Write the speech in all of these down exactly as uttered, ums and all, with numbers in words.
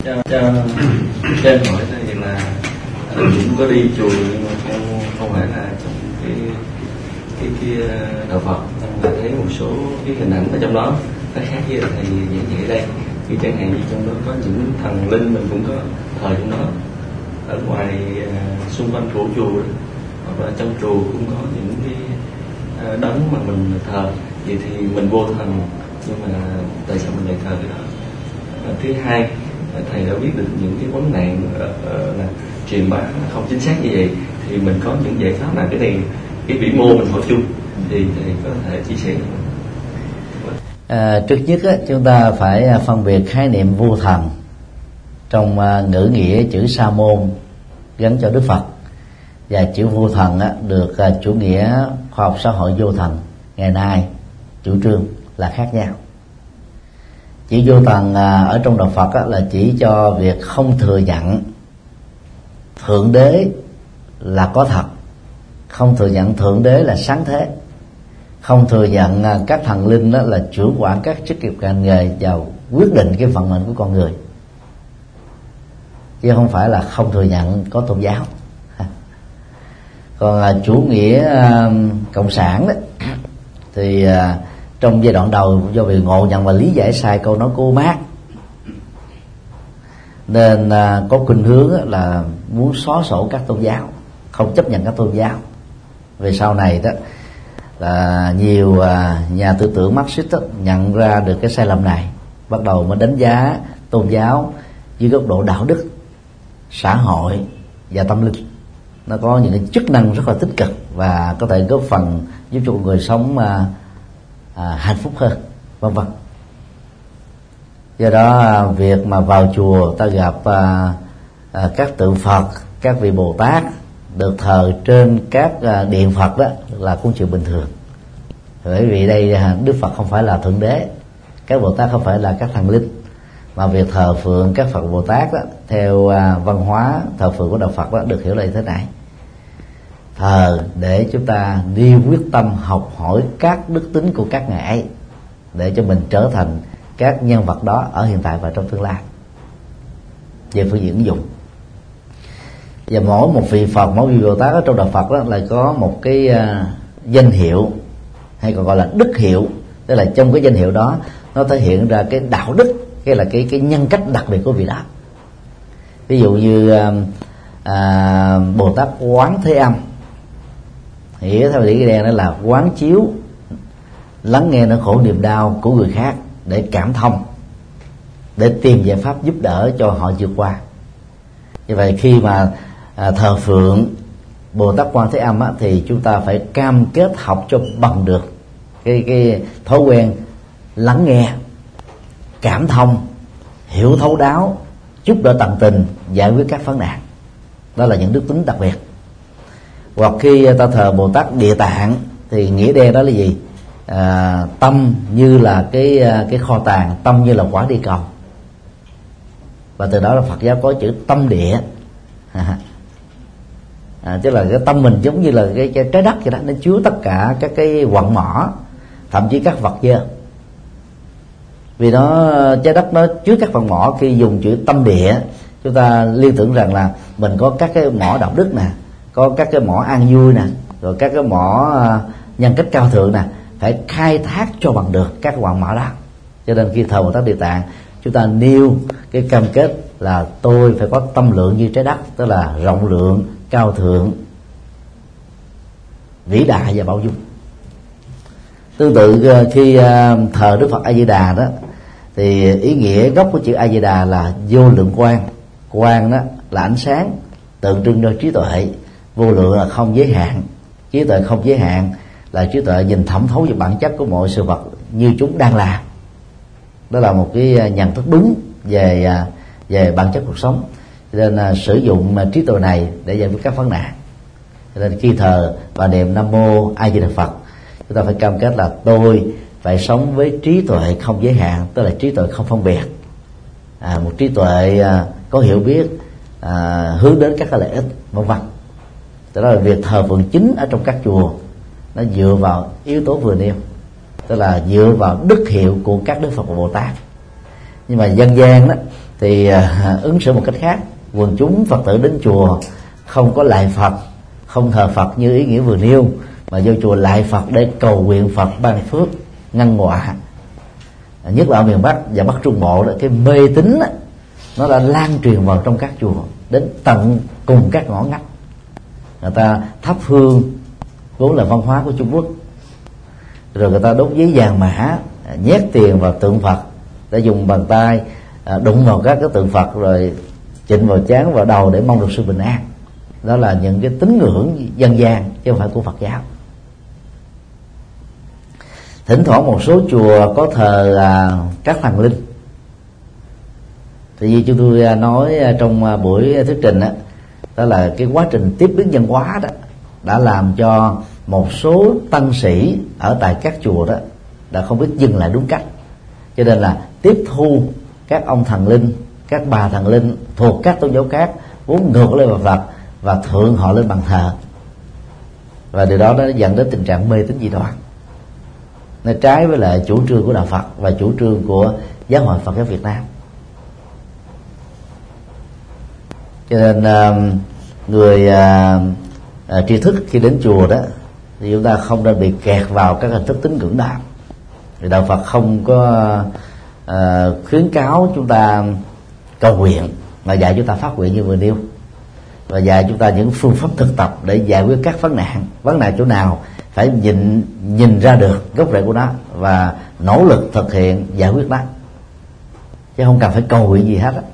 cho cho cho em hỏi thì là anh cũng có đi chùa, nhưng mà con không phải là trong cái cái cái đạo Phật, mà thấy một số cái hình ảnh ở trong đó nó khác với thầy giảng dạy ở đây. Thì chẳng hạn như trong đó có những thần linh mình cũng có thờ trong đó, ở ngoài uh, xung quanh của chùa đó, hoặc là trong chùa cũng có những cái uh, đấng mà mình thờ. Vậy thì mình vô thần, nhưng mà tại sao mình lại thờ cái đó? Uh, thứ hai, thầy đã biết được những cái vấn nạn uh, uh, là truyền bá không chính xác như vậy, thì mình có những giải pháp nào? Cái này cái vĩ mô mình hỏi chung thì thầy có thể chia sẻ được không? À, trước nhất á, chúng ta phải phân biệt khái niệm vô thần trong uh, ngữ nghĩa chữ sa môn gắn cho Đức Phật, và chữ vô thần á, được uh, chủ nghĩa khoa học xã hội vô thần ngày nay chủ trương là khác nhau. Chữ vô thần uh, ở trong đạo Phật á, là chỉ cho việc không thừa nhận thượng đế là có thật, không thừa nhận thượng đế là sáng thế, không thừa nhận các thần linh đó là chủ quản các chức nghiệp ngành nghề và quyết định cái vận mệnh của con người, chứ không phải là không thừa nhận có tôn giáo. Còn là chủ nghĩa uh, cộng sản đó thì uh, trong giai đoạn đầu do vì ngộ nhận và lý giải sai câu nói của Mác, nên uh, có khuynh hướng là muốn xóa sổ các tôn giáo, không chấp nhận các tôn giáo. Về sau này đó là nhiều uh, nhà tư tưởng Marxist đó, nhận ra được cái sai lầm này, bắt đầu mới đánh giá tôn giáo dưới góc độ đạo đức, xã hội và tâm linh. Nó có những cái chức năng rất là tích cực và có thể góp phần giúp cho người sống uh, uh, hạnh phúc hơn, vân vân. Do đó uh, việc mà vào chùa ta gặp uh, uh, các tượng Phật, các vị Bồ Tát được thờ trên các uh, điện Phật đó là cũng chuyện bình thường. Bởi vì đây uh, Đức Phật không phải là thượng đế, các Bồ Tát không phải là các thần linh, mà việc thờ phượng các Phật Bồ Tát đó, theo uh, văn hóa thờ phượng của đạo Phật đó, được hiểu là như thế này: thờ để chúng ta đi quyết tâm học hỏi các đức tính của các ngài ấy, để cho mình trở thành các nhân vật đó ở hiện tại và trong tương lai. Về phương diện ứng dụng, và mỗi một vị Phật, mỗi vị Bồ Tát ở trong đạo Phật đó lại có một cái uh, danh hiệu, hay còn gọi là đức hiệu, tức là trong cái danh hiệu đó nó thể hiện ra cái đạo đức, cái là cái cái nhân cách đặc biệt của vị đó. Ví dụ như uh, uh, Bồ Tát Quán Thế Âm, hiểu theo nghĩa đen đó là quán chiếu, lắng nghe nỗi khổ niềm đau của người khác để cảm thông, để tìm giải pháp giúp đỡ cho họ vượt qua. Như vậy khi mà à, thờ phượng Bồ Tát Quan Thế Âm á, thì chúng ta phải cam kết học cho bằng được cái cái thói quen lắng nghe, cảm thông, hiểu thấu đáo, giúp đỡ tận tình, giải quyết các vấn nạn. Đó là những đức tính đặc biệt. Hoặc khi ta thờ Bồ Tát Địa Tạng thì nghĩa đen đó là gì? À, tâm như là cái cái kho tàng, tâm như là quả địa cầu, và từ đó là Phật giáo có chữ tâm địa. À, tức là cái tâm mình giống như là cái, cái trái đất vậy đó, nó chứa tất cả các cái quặng mỏ, thậm chí các vật dơ. Vì nó trái đất nó chứa các vật mỏ, khi dùng chữ tâm địa chúng ta liên tưởng rằng là mình có các cái mỏ đạo đức nè, có các cái mỏ an vui nè, rồi các cái mỏ nhân cách cao thượng nè, phải khai thác cho bằng được các quặng mỏ đó. Cho nên khi thờ Bồ Tát Địa Tạng, chúng ta nêu cái cam kết là tôi phải có tâm lượng như trái đất, tức là rộng lượng, cao thượng, vĩ đại và bao dung. Tương tự khi thờ Đức Phật A Di Đà đó, thì ý nghĩa gốc của chữ A Di Đà là vô lượng quang. Quang đó là ánh sáng, tượng trưng cho trí tuệ. Vô lượng là không giới hạn, trí tuệ không giới hạn là trí tuệ nhìn thẩm thấu vào bản chất của mọi sự vật như chúng đang là. Đó là một cái nhận thức đúng về về bản chất cuộc sống. Nên uh, sử dụng uh, trí tuệ này để giải quyết các vấn nạn. Nên khi thờ và niệm Nam Mô A Di Đà Phật, chúng ta phải cam kết là tôi phải sống với trí tuệ không giới hạn, tức là trí tuệ không phân biệt, à, một trí tuệ uh, có hiểu biết, uh, hướng đến các lợi ích, vân vân. Đó là việc thờ phượng chính ở trong các chùa nó dựa vào yếu tố vừa nêu, tức là dựa vào đức hiệu của các Đức Phật và Bồ Tát. Nhưng mà dân gian đó thì à, ứng xử một cách khác. Quần chúng Phật tử đến chùa không có lạy Phật, không thờ Phật như ý nghĩa vừa nêu, mà vô chùa lạy Phật để cầu nguyện Phật ban phước ngăn họa. Nhất là ở miền Bắc và Bắc Trung Bộ đó, cái mê tín đó, nó đã lan truyền vào trong các chùa đến tận cùng các ngõ ngách. Người ta thắp hương vốn là văn hóa của Trung Quốc, rồi người ta đốt giấy vàng mã, nhét tiền vào tượng Phật để dùng bàn tay đụng vào các cái tượng Phật rồi chỉnh vào trán vào đầu để mong được sự bình an. Đó là những cái tín ngưỡng dân gian chứ không phải của Phật giáo. Thỉnh thoảng một số chùa có thờ à, các thần linh. Thì như chúng tôi nói trong buổi thuyết trình đó, đó là cái quá trình tiếp biến văn hóa đó đã làm cho một số tăng sĩ ở tại các chùa đó đã không biết dừng lại đúng cách, cho nên là tiếp thu các ông thần linh, các bà thần linh thuộc các tôn giáo khác vốn ngược lên Phật và thượng họ lên bàn thờ, và điều đó nó dẫn đến tình trạng mê tín dị đoan. Nó trái với lại chủ trương của đạo Phật và chủ trương của Giáo hội Phật giáo Việt Nam. Cho nên người uh, tri thức khi đến chùa đó thì chúng ta không nên bị kẹt vào các hình thức tín ngưỡng đạo. Vì đạo Phật không có uh, khuyến cáo chúng ta cầu nguyện, mà dạy chúng ta phát nguyện như vừa nêu, và dạy chúng ta những phương pháp thực tập để giải quyết các vấn nạn. Vấn nạn chỗ nào phải nhìn nhìn ra được gốc rễ của nó và nỗ lực thực hiện giải quyết nó, chứ không cần phải cầu nguyện gì hết á.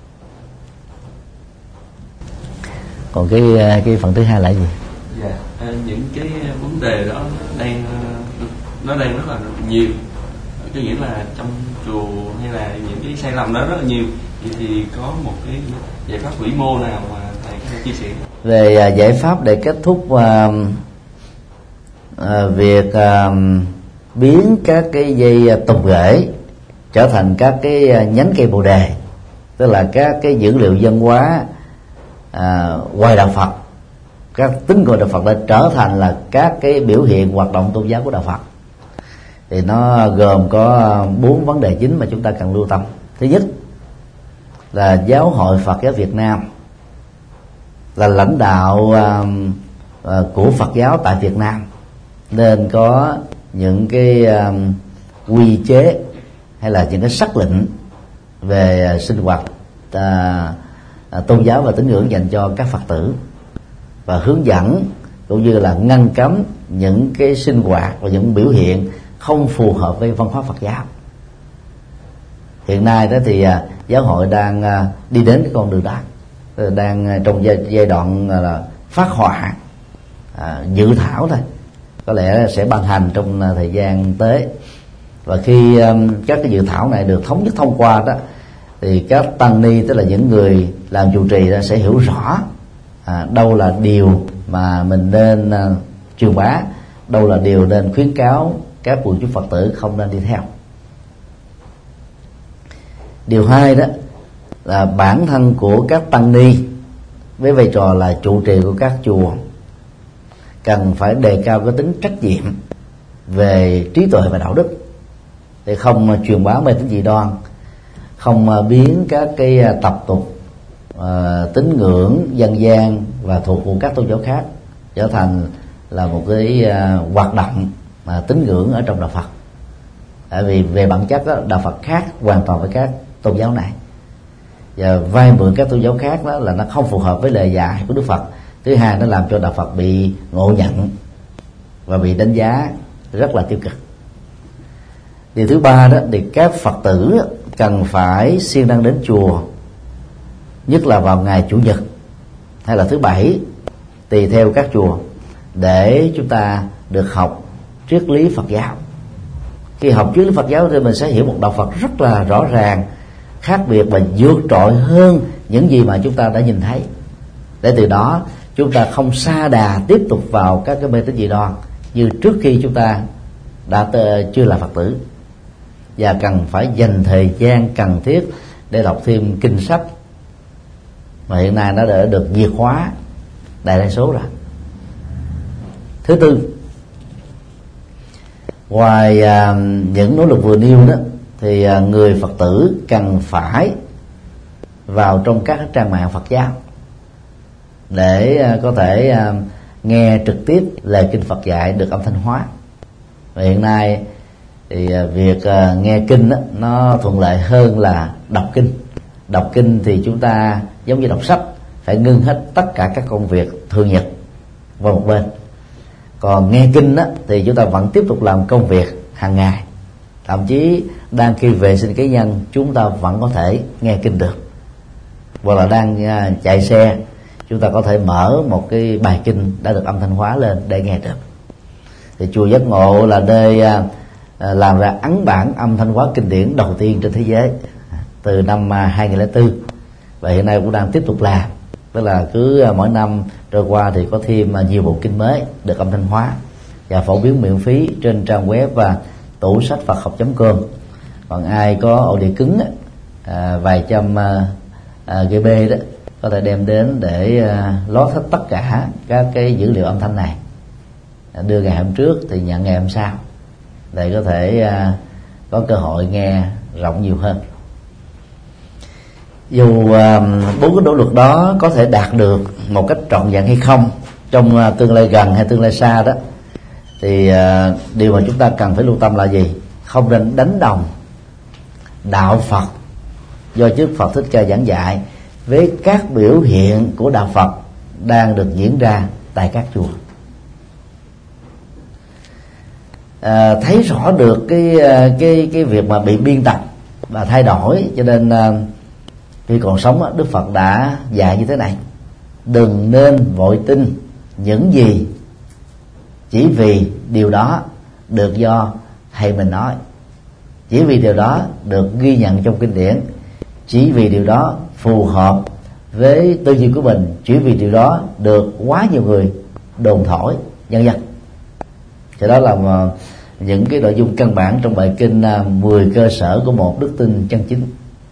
Còn cái cái phần thứ hai là gì? Dạ, à, những cái vấn đề đó đang nó đang rất là nhiều, có nghĩa là trong chùa hay là những cái sai lầm đó rất là nhiều. Vậy thì có một cái giải pháp vĩ mô nào mà thầy có thể chia sẻ về uh, giải pháp để kết thúc uh, uh, việc uh, biến các cái dây tùng rễ trở thành các cái nhánh cây bồ đề, tức là các cái dữ liệu văn hóa À, ngoài đạo Phật, các tín ngưỡng đạo Phật đã trở thành là các cái biểu hiện hoạt động tôn giáo của đạo Phật. Thì nó gồm có bốn vấn đề chính mà chúng ta cần lưu tâm. Thứ nhất là Giáo hội Phật giáo Việt Nam là lãnh đạo uh, uh, của Phật giáo tại Việt Nam, nên có những cái uh, quy chế hay là những cái sắc lệnh về uh, sinh hoạt uh, tôn giáo và tín ngưỡng dành cho các Phật tử, và hướng dẫn cũng như là ngăn cấm những cái sinh hoạt và những biểu hiện không phù hợp với văn hóa Phật giáo. Hiện nay đó thì giáo hội đang đi đến cái con đường đó, đang trong giai, giai đoạn là phát họa à, dự thảo thôi, có lẽ sẽ ban hành trong thời gian tới. Và khi um, các cái dự thảo này được thống nhất thông qua đó, thì các tăng ni, tức là những người làm trụ trì đó, sẽ hiểu rõ à, đâu là điều mà mình nên à, truyền bá, đâu là điều nên khuyến cáo các quần chúng Phật tử không nên đi theo. Điều hai đó là bản thân của các tăng ni với vai trò là trụ trì của các chùa cần phải đề cao cái tính trách nhiệm về trí tuệ và đạo đức, để không truyền bá mê tín dị đoan, không biến các cái tập tục uh, tín ngưỡng dân gian và thuộc của các tôn giáo khác trở thành là một cái uh, hoạt động mà tín ngưỡng ở trong đạo Phật. Tại vì về bản chất đó, đạo Phật khác hoàn toàn với các tôn giáo này, và vay mượn các tôn giáo khác đó là nó không phù hợp với lời dạy của Đức Phật. Thứ hai, nó làm cho đạo Phật bị ngộ nhận và bị đánh giá rất là tiêu cực. Điều thứ ba đó thì các Phật tử cần phải siêng năng đến chùa, nhất là vào ngày Chủ nhật hay là thứ bảy, tùy theo các chùa, để chúng ta được học triết lý Phật giáo. Khi học triết lý Phật giáo thì mình sẽ hiểu một đạo Phật rất là rõ ràng, khác biệt và vượt trội hơn những gì mà chúng ta đã nhìn thấy, để từ đó chúng ta không sa đà tiếp tục vào các cái mê tín dị đoan như trước khi chúng ta đã chưa là Phật tử, và cần phải dành thời gian cần thiết để đọc thêm kinh sách mà hiện nay nó đã được diệt hóa đại đa số rồi. Thứ tư, ngoài à, những nỗ lực vừa nêu đó, thì à, người Phật tử cần phải vào trong các trang mạng Phật giáo để có thể nghe trực tiếp lời kinh Phật dạy được âm thanh hóa. Và hiện nay thì việc nghe kinh đó, nó thuận lợi hơn là đọc kinh. Đọc kinh thì chúng ta giống như đọc sách, phải ngưng hết tất cả các công việc thường nhật vào một bên. Còn nghe kinh đó, thì chúng ta vẫn tiếp tục làm công việc hàng ngày. Thậm chí đang khi vệ sinh cá nhân chúng ta vẫn có thể nghe kinh được. Hoặc là đang chạy xe, chúng ta có thể mở một cái bài kinh đã được âm thanh hóa lên để nghe được. Thì chùa Giác Ngộ là nơi làm ra ấn bản âm thanh hóa kinh điển đầu tiên trên thế giới từ năm hai nghìn lẻ bốn, và hiện nay cũng đang tiếp tục làm. Tức là cứ mỗi năm trôi qua thì có thêm nhiều bộ kinh mới được âm thanh hóa và phổ biến miễn phí trên trang web và tủ sách Phật học chấm com. Còn ai có ổ đĩa cứng à, vài trăm à, giê bê đó có thể đem đến để à, lót hết tất cả các cái dữ liệu âm thanh này, à, đưa ngày hôm trước thì nhận ngày hôm sau, để có thể à, có cơ hội nghe rộng nhiều hơn. Dù à, bốn cái nỗ lực đó có thể đạt được một cách trọn vẹn hay không trong à, tương lai gần hay tương lai xa đó, thì à, điều mà chúng ta cần phải lưu tâm là gì? Không nên đánh đồng đạo Phật do Đức Phật Thích Ca giảng dạy với các biểu hiện của đạo Phật đang được diễn ra tại các chùa. À, thấy rõ được cái cái cái việc mà bị biên tập và thay đổi, cho nên à, khi còn sống Đức Phật đã dạy như thế này: đừng nên vội tin những gì chỉ vì điều đó được do thầy mình nói, chỉ vì điều đó được ghi nhận trong kinh điển, chỉ vì điều đó phù hợp với tư duy của mình, chỉ vì điều đó được quá nhiều người đồn thổi, vân vân. Thì đó là những cái nội dung căn bản trong bài kinh mười cơ sở của một đức tin chân chính.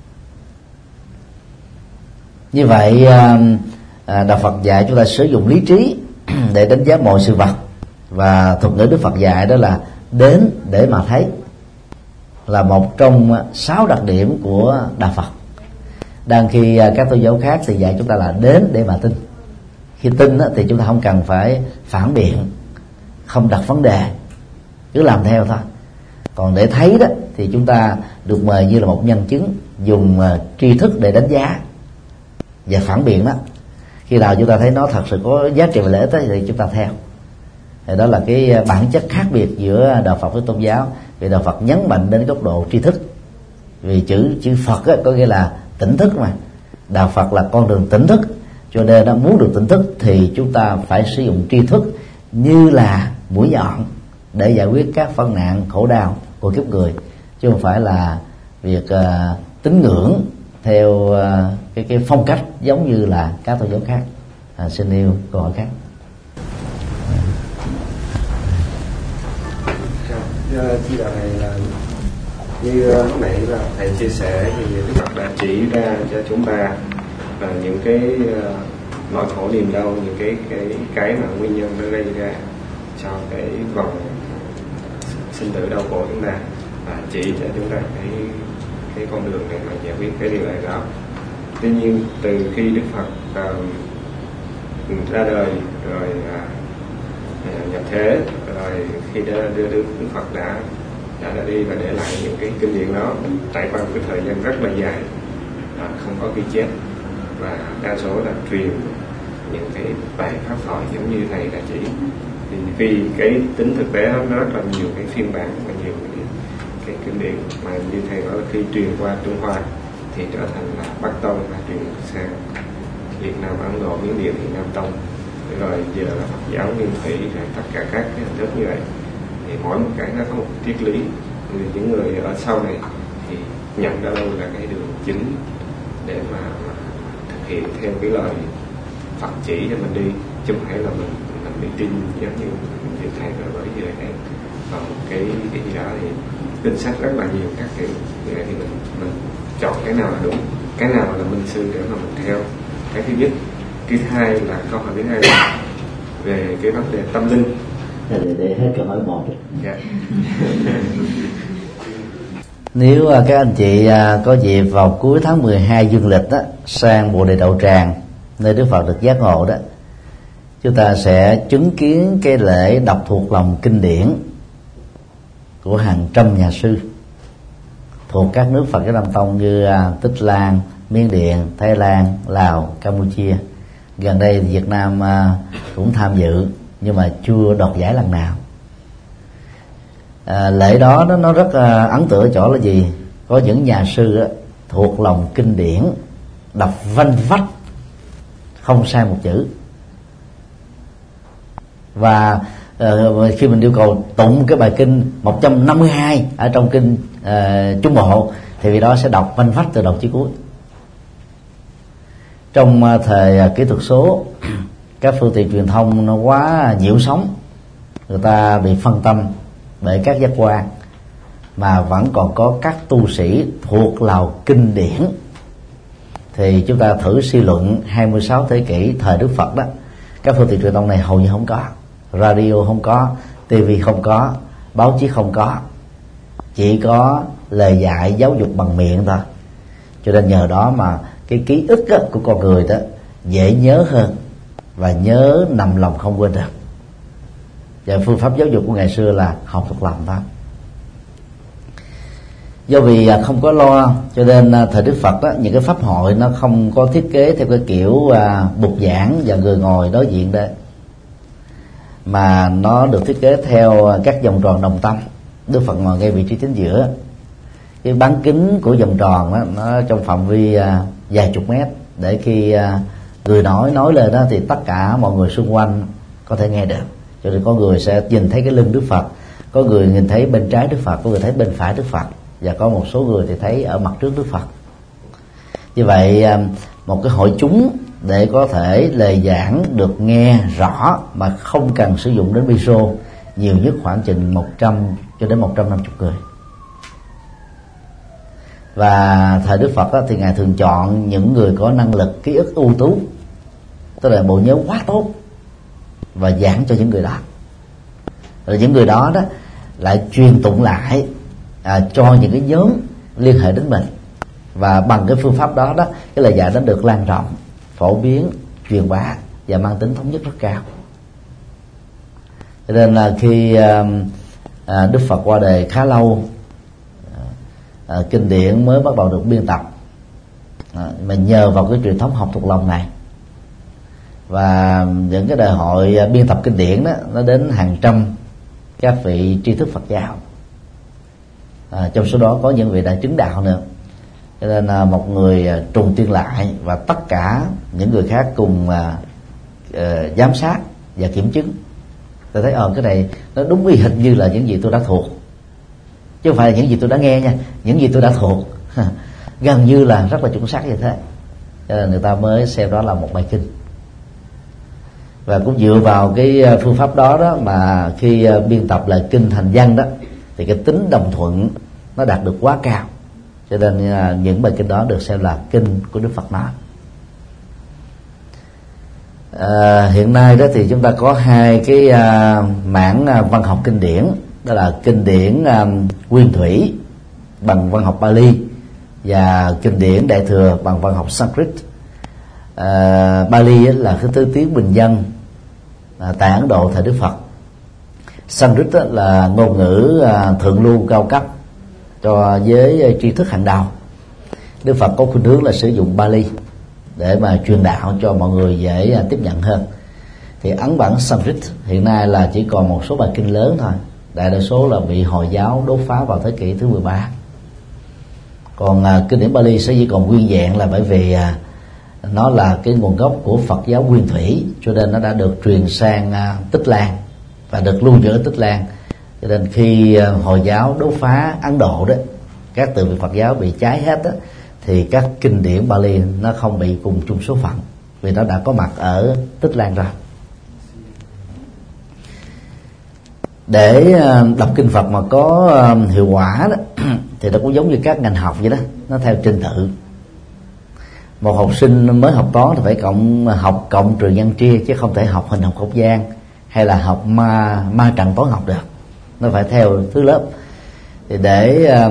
Như vậy đạo Phật dạy chúng ta sử dụng lý trí để đánh giá mọi sự vật, và thuật ngữ Đức Phật dạy đó là đến để mà thấy, là một trong sáu đặc điểm của đạo Phật. Đang khi các tôn giáo khác thì dạy chúng ta là đến để mà tin. Khi tin thì chúng ta không cần phải phản biện, không đặt vấn đề, cứ làm theo thôi. Còn để thấy đó thì chúng ta được mời như là một nhân chứng, dùng tri thức để đánh giá và phản biện đó. Khi nào chúng ta thấy nó thật sự có giá trị và lợi ích thì chúng ta theo. Thì đó là cái bản chất khác biệt giữa đạo Phật với tôn giáo. Vì đạo Phật nhấn mạnh đến góc độ tri thức, vì chữ chữ Phật á, có nghĩa là tỉnh thức mà. Đạo Phật là con đường tỉnh thức, cho nên nó muốn được tỉnh thức thì chúng ta phải sử dụng tri thức như là mũi nhọn để giải quyết các vấn nạn khổ đau của kiếp người, chứ không phải là việc uh, tín ngưỡng theo uh, cái cái phong cách giống như là các tôn giáo khác. À, xin yêu câu hỏi khác. Chỉ đạo này là như lúc nãy là thầy chia sẻ thì Đức Phật đã chỉ ra cho chúng ta là những cái nỗi khổ niềm đau, những cái cái cái mà nguyên nhân nó gây ra cho cái vòng sinh tử đau khổ chúng ta, và chỉ cho chúng ta cái cái con đường để mà giải quyết cái điều này đó. Tuy nhiên từ khi Đức Phật uh, ra đời rồi uh, nhập thế, rồi khi đã đưa Đức Phật đã đã ra đi và để lại những cái kinh điển đó trải qua một cái thời gian rất là dài, à, không có ghi chép, và đa số là truyền những cái bài pháp thoại giống như thầy đã chỉ. Thì vì cái tính thực tế nó rất là nhiều cái phiên bản và nhiều cái, cái kinh điển mà như thầy nói là khi truyền qua Trung Hoa thì trở thành là Bắc Tông, và truyền sang Việt Nam, Ấn Độ, Miến Điện thì Nam Tông, rồi giờ là Phật giáo Nguyên Thủy, rồi tất cả các cái hình thức như vậy. Thì mỗi một cái nó có một triết lý, người những người ở sau này thì nhận ra đâu là cái đường chính để mà, mà thực hiện theo cái lời Phật chỉ cho mình đi, chứ không phải là mình mình bị tin giống như như thầy nói với giờ này. Còn cái cái gì đó thì kinh sách rất là nhiều các kiểu, như vậy thì mình mình chọn cái nào là đúng, cái nào là minh sư để mà mình theo. Cái thứ nhất. Cái thứ hai là câu hỏi thứ hai là về cái vấn đề tâm linh. Để, để hết câu hỏi một. Dạ. Nếu các anh chị có dịp vào cuối tháng mười hai dương lịch đó, sang Bồ Đề Đậu Tràng, nơi Đức Phật được giác ngộ đó, chúng ta sẽ chứng kiến cái lễ đọc thuộc lòng kinh điển của hàng trăm nhà sư thuộc các nước Phật giáo Nam Tông như Tích Lan, Miến Điện, Thái Lan, Lào, Campuchia. Gần đây Việt Nam cũng tham dự nhưng mà chưa đoạt giải lần nào. À, lễ đó nó, nó rất à, ấn tượng ở chỗ là gì? Có những nhà sư á, thuộc lòng kinh điển, đọc vanh vách không sai một chữ. Và à, khi mình yêu cầu tụng cái bài kinh một trăm năm mươi hai ở trong kinh à, Trung Bộ, thì vị đó sẽ đọc vanh vách từ đầu chí cuối. Trong à, thời à, kỹ thuật số, các phương tiện truyền thông nó quá nhiễu sóng, người ta bị phân tâm bởi các giác quan, mà vẫn còn có các tu sĩ thuộc lòng kinh điển. Thì chúng ta thử suy luận hai mươi sáu thế kỷ thời Đức Phật đó, các phương tiện truyền thông này hầu như không có, radio không có, tivi không có, báo chí không có, chỉ có lời dạy giáo dục bằng miệng thôi. Cho nên nhờ đó mà cái ký ức của con người đó dễ nhớ hơn và nhớ nằm lòng không quên được. Và phương pháp giáo dục của ngày xưa là học thuộc lòng thôi. Do vì không có lo, cho nên thời Đức Phật đó, những cái pháp hội nó không có thiết kế theo cái kiểu à, bục giảng và người ngồi đối diện đấy, mà nó được thiết kế theo các vòng tròn đồng tâm. Đức Phật ngồi ngay vị trí chính giữa. Cái bán kính của vòng tròn đó, nó trong phạm vi à, vài chục mét, để khi à, người nói nói lên đó thì tất cả mọi người xung quanh có thể nghe được. Cho nên có người sẽ nhìn thấy cái lưng Đức Phật, có người nhìn thấy bên trái Đức Phật, có người thấy bên phải Đức Phật, và có một số người thì thấy ở mặt trước Đức Phật. Như vậy một cái hội chúng để có thể lời giảng được nghe rõ mà không cần sử dụng đến micro, nhiều nhất khoảng chừng một trăm cho đến một trăm năm mươi người. Và thời Đức Phật đó, thì Ngài thường chọn những người có năng lực ký ức ưu tú, tức là bộ nhớ quá tốt, và giảng cho những người đó. Rồi những người đó đó lại truyền tụng lại à, cho những cái nhóm liên hệ đến mình, và bằng cái phương pháp đó đó, cái lời dạy đó được lan rộng, phổ biến, truyền bá và mang tính thống nhất rất cao. Cho nên là khi à, à, Đức Phật qua đời khá lâu, à, kinh điển mới bắt đầu được biên tập, à, mà nhờ vào cái truyền thống học thuộc lòng này và những cái đại hội biên tập kinh điển đó, nó đến hàng trăm các vị tri thức Phật giáo, à, trong số đó có những vị đã chứng đạo nữa. Cho nên là một người trùng tuyên lại, và tất cả những người khác cùng à, à, giám sát và kiểm chứng. Tôi thấy ờ cái này nó đúng y hệt như là những gì tôi đã thuộc, chứ không phải là những gì tôi đã nghe nha, những gì tôi đã thuộc gần như là rất là chuẩn xác như thế. Cho nên người ta mới xem đó là một bài kinh. Và cũng dựa vào cái phương pháp đó đó mà khi biên tập lại kinh thành văn đó, thì cái tính đồng thuận nó đạt được quá cao. Cho nên những bài kinh đó được xem là kinh của Đức Phật nói. À, hiện nay đó thì chúng ta có hai cái à, mảng à, văn học kinh điển, đó là kinh điển à, nguyên thủy bằng văn học Pali và kinh điển Đại thừa bằng văn học Sanskrit. À, Pali là cái thứ tiếng bình dân à, tại Ấn Độ thời Đức Phật. Sanskrit là ngôn ngữ à, thượng lưu cao cấp cho giới tri thức hàng đầu. Đức Phật có khuynh hướng là sử dụng Pali để mà truyền đạo cho mọi người dễ à, tiếp nhận hơn. Thì ấn bản Sanskrit hiện nay là chỉ còn một số bài kinh lớn thôi, đại đa số là bị Hồi giáo đốt phá vào thế kỷ thứ mười ba. Còn à, kinh điển Pali sẽ chỉ còn nguyên vẹn là bởi vì à, nó là cái nguồn gốc của Phật giáo nguyên thủy, cho nên nó đã được truyền sang à, Tích Lan và được lưu giữ ở Tích Lan. Cho nên khi à, Hồi giáo đốt phá Ấn Độ đó, các từ Phật giáo bị cháy hết đó, thì các kinh điển Pali nó không bị cùng chung số phận, vì nó đã có mặt ở Tích Lan rồi. Để đọc kinh Phật mà có hiệu quả đó, thì nó cũng giống như các ngành học vậy đó, nó theo trình tự. Một học sinh mới học toán thì phải cộng học cộng trừ nhân chia, chứ không thể học hình học không gian hay là học ma ma trận toán học được, nó phải theo thứ lớp. Thì để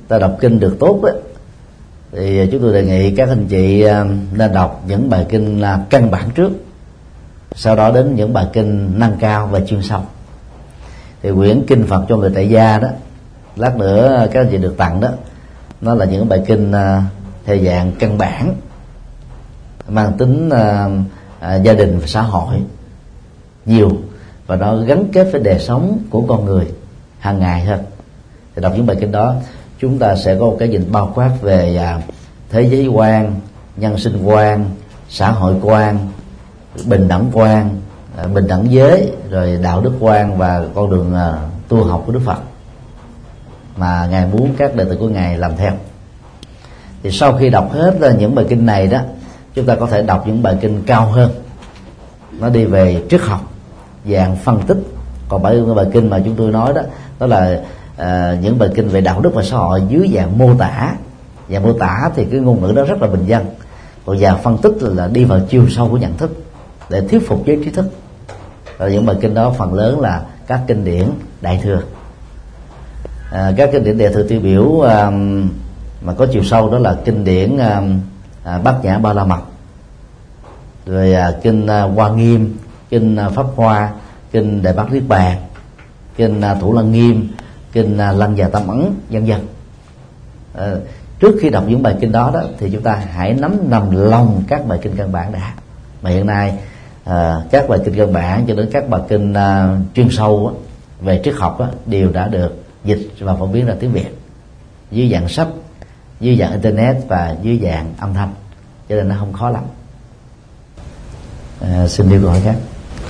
ta đọc kinh được tốt đó, thì chúng tôi đề nghị các anh chị nên đọc những bài kinh căn bản trước, sau đó đến những bài kinh nâng cao và chuyên sâu. Thì quyển kinh Phật cho người tại gia đó, lát nữa các anh chị được tặng đó, nó là những bài kinh theo dạng căn bản, mang tính uh, gia đình và xã hội nhiều, và nó gắn kết với đời sống của con người hàng ngày hơn. Thì đọc những bài kinh đó, chúng ta sẽ có một cái nhìn bao quát về uh, thế giới quan, nhân sinh quan, xã hội quan, bình đẳng quan, uh, bình đẳng giới, rồi đạo đức quan và con đường uh, tu học của Đức Phật mà Ngài muốn các đệ tử của Ngài làm theo. Thì sau khi đọc hết những bài kinh này đó, chúng ta có thể đọc những bài kinh cao hơn, nó đi về triết học, dạng phân tích. Còn bài, bài kinh mà chúng tôi nói đó, đó là uh, những bài kinh về đạo đức và xã hội dưới dạng mô tả. Dạng mô tả thì cái ngôn ngữ đó rất là bình dân, còn dạng phân tích là đi vào chiều sâu của nhận thức để thuyết phục giới trí thức. Và những bài kinh đó phần lớn là các kinh điển đại thừa. uh, các kinh điển đại thừa tiêu biểu uh, mà có chiều sâu đó là kinh điển uh, À, Bát Nhã Ba La Mật, rồi à, kinh à, Hoa Nghiêm, kinh à, Pháp Hoa, kinh Đại Bát Niết Bàn, kinh à, Thủ Lăng Nghiêm, kinh à, Lăng Già Tâm Ấn, vân vân. À, trước khi đọc những bài kinh đó đó thì chúng ta hãy nắm nằm lòng các bài kinh căn bản đã. Mà hiện nay à, các bài kinh căn bản cho đến các bài kinh à, chuyên sâu á, về triết học á, đều đã được dịch và phổ biến ra tiếng Việt dưới dạng sách, dưới dạng internet và dưới dạng âm thanh, cho nên nó không khó lắm. À, xin đi câu hỏi khác.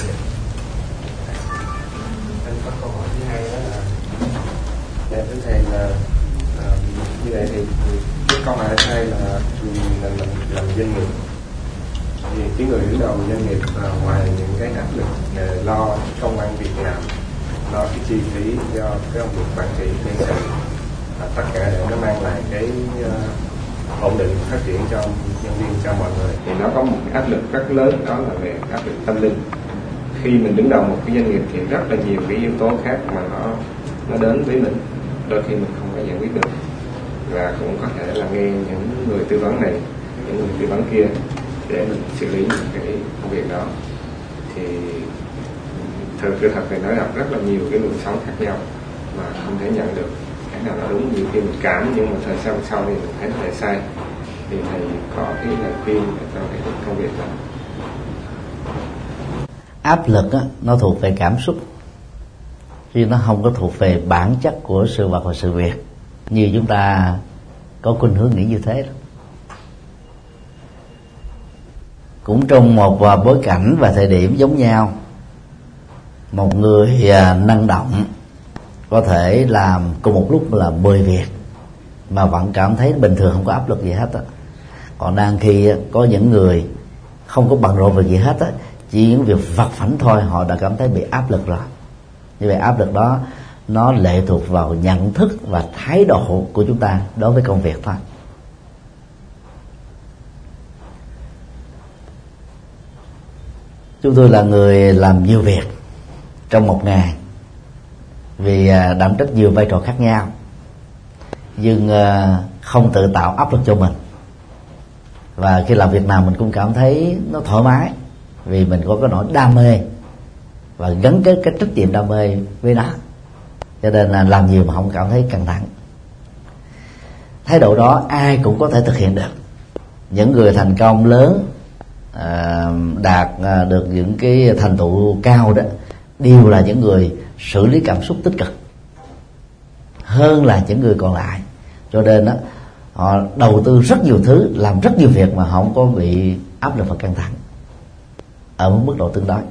Anh có câu hỏi thứ hai đó là, dạ thưa thầy là à, như vậy thì cái câu hỏi thứ hai là là làm, làm doanh nghiệp, thì cái người đứng đầu doanh nghiệp à, ngoài những cái áp lực về lo công ăn việc làm, lo cái chi phí do cái công việc quản trị nhân sự, à, tất cả để nó mang lại cái uh, ổn định phát triển cho nhân viên, cho mọi người, thì nó có một cái áp lực rất lớn, đó là về áp lực tâm linh. Khi mình đứng đầu một cái doanh nghiệp thì rất là nhiều cái yếu tố khác mà nó nó đến với mình, đôi khi mình không có giải quyết được, và cũng có thể là nghe những người tư vấn này, những người tư vấn kia để mình xử lý những cái công việc đó. Thì thật sự thật thì nói gặp rất là nhiều cái luồng sống khác nhau mà không thể nhận được cái nào là đúng. Nhiều khi mình cảm, nhưng mà thời sau sau thì mình thấy nó lại sai. Thì thầy có cái lời khuyên cho cái công việc đó. Áp lực á, nó thuộc về cảm xúc, chứ nó không có thuộc về bản chất của sự vật và sự việc như chúng ta có khuynh hướng nghĩ như thế đó. Cũng trong một bối cảnh và thời điểm giống nhau, một người năng động có thể làm cùng một lúc là mười việc mà vẫn cảm thấy bình thường, không có áp lực gì hết á. Còn đang khi có những người không có bận rộn việc gì hết á, chỉ những việc vặt vãnh thôi họ đã cảm thấy bị áp lực rồi. Như vậy áp lực đó nó lệ thuộc vào nhận thức và thái độ của chúng ta đối với công việc thôi. Chúng tôi là người làm nhiều việc trong một ngày vì đảm trách nhiều vai trò khác nhau, nhưng không tự tạo áp lực cho mình. Và khi làm việc nào mình cũng cảm thấy nó thoải mái, vì mình có cái nỗi đam mê và gắn kết cái trách nhiệm đam mê với nó, cho nên là làm nhiều mà không cảm thấy căng thẳng. Thái độ đó ai cũng có thể thực hiện được. Những người thành công lớn, đạt được những cái thành tựu cao đó, đều là những người xử lý cảm xúc tích cực hơn là những người còn lại. Cho nên đó, họ đầu tư rất nhiều thứ, làm rất nhiều việc mà không có bị áp lực và căng thẳng ở một mức độ tương đối.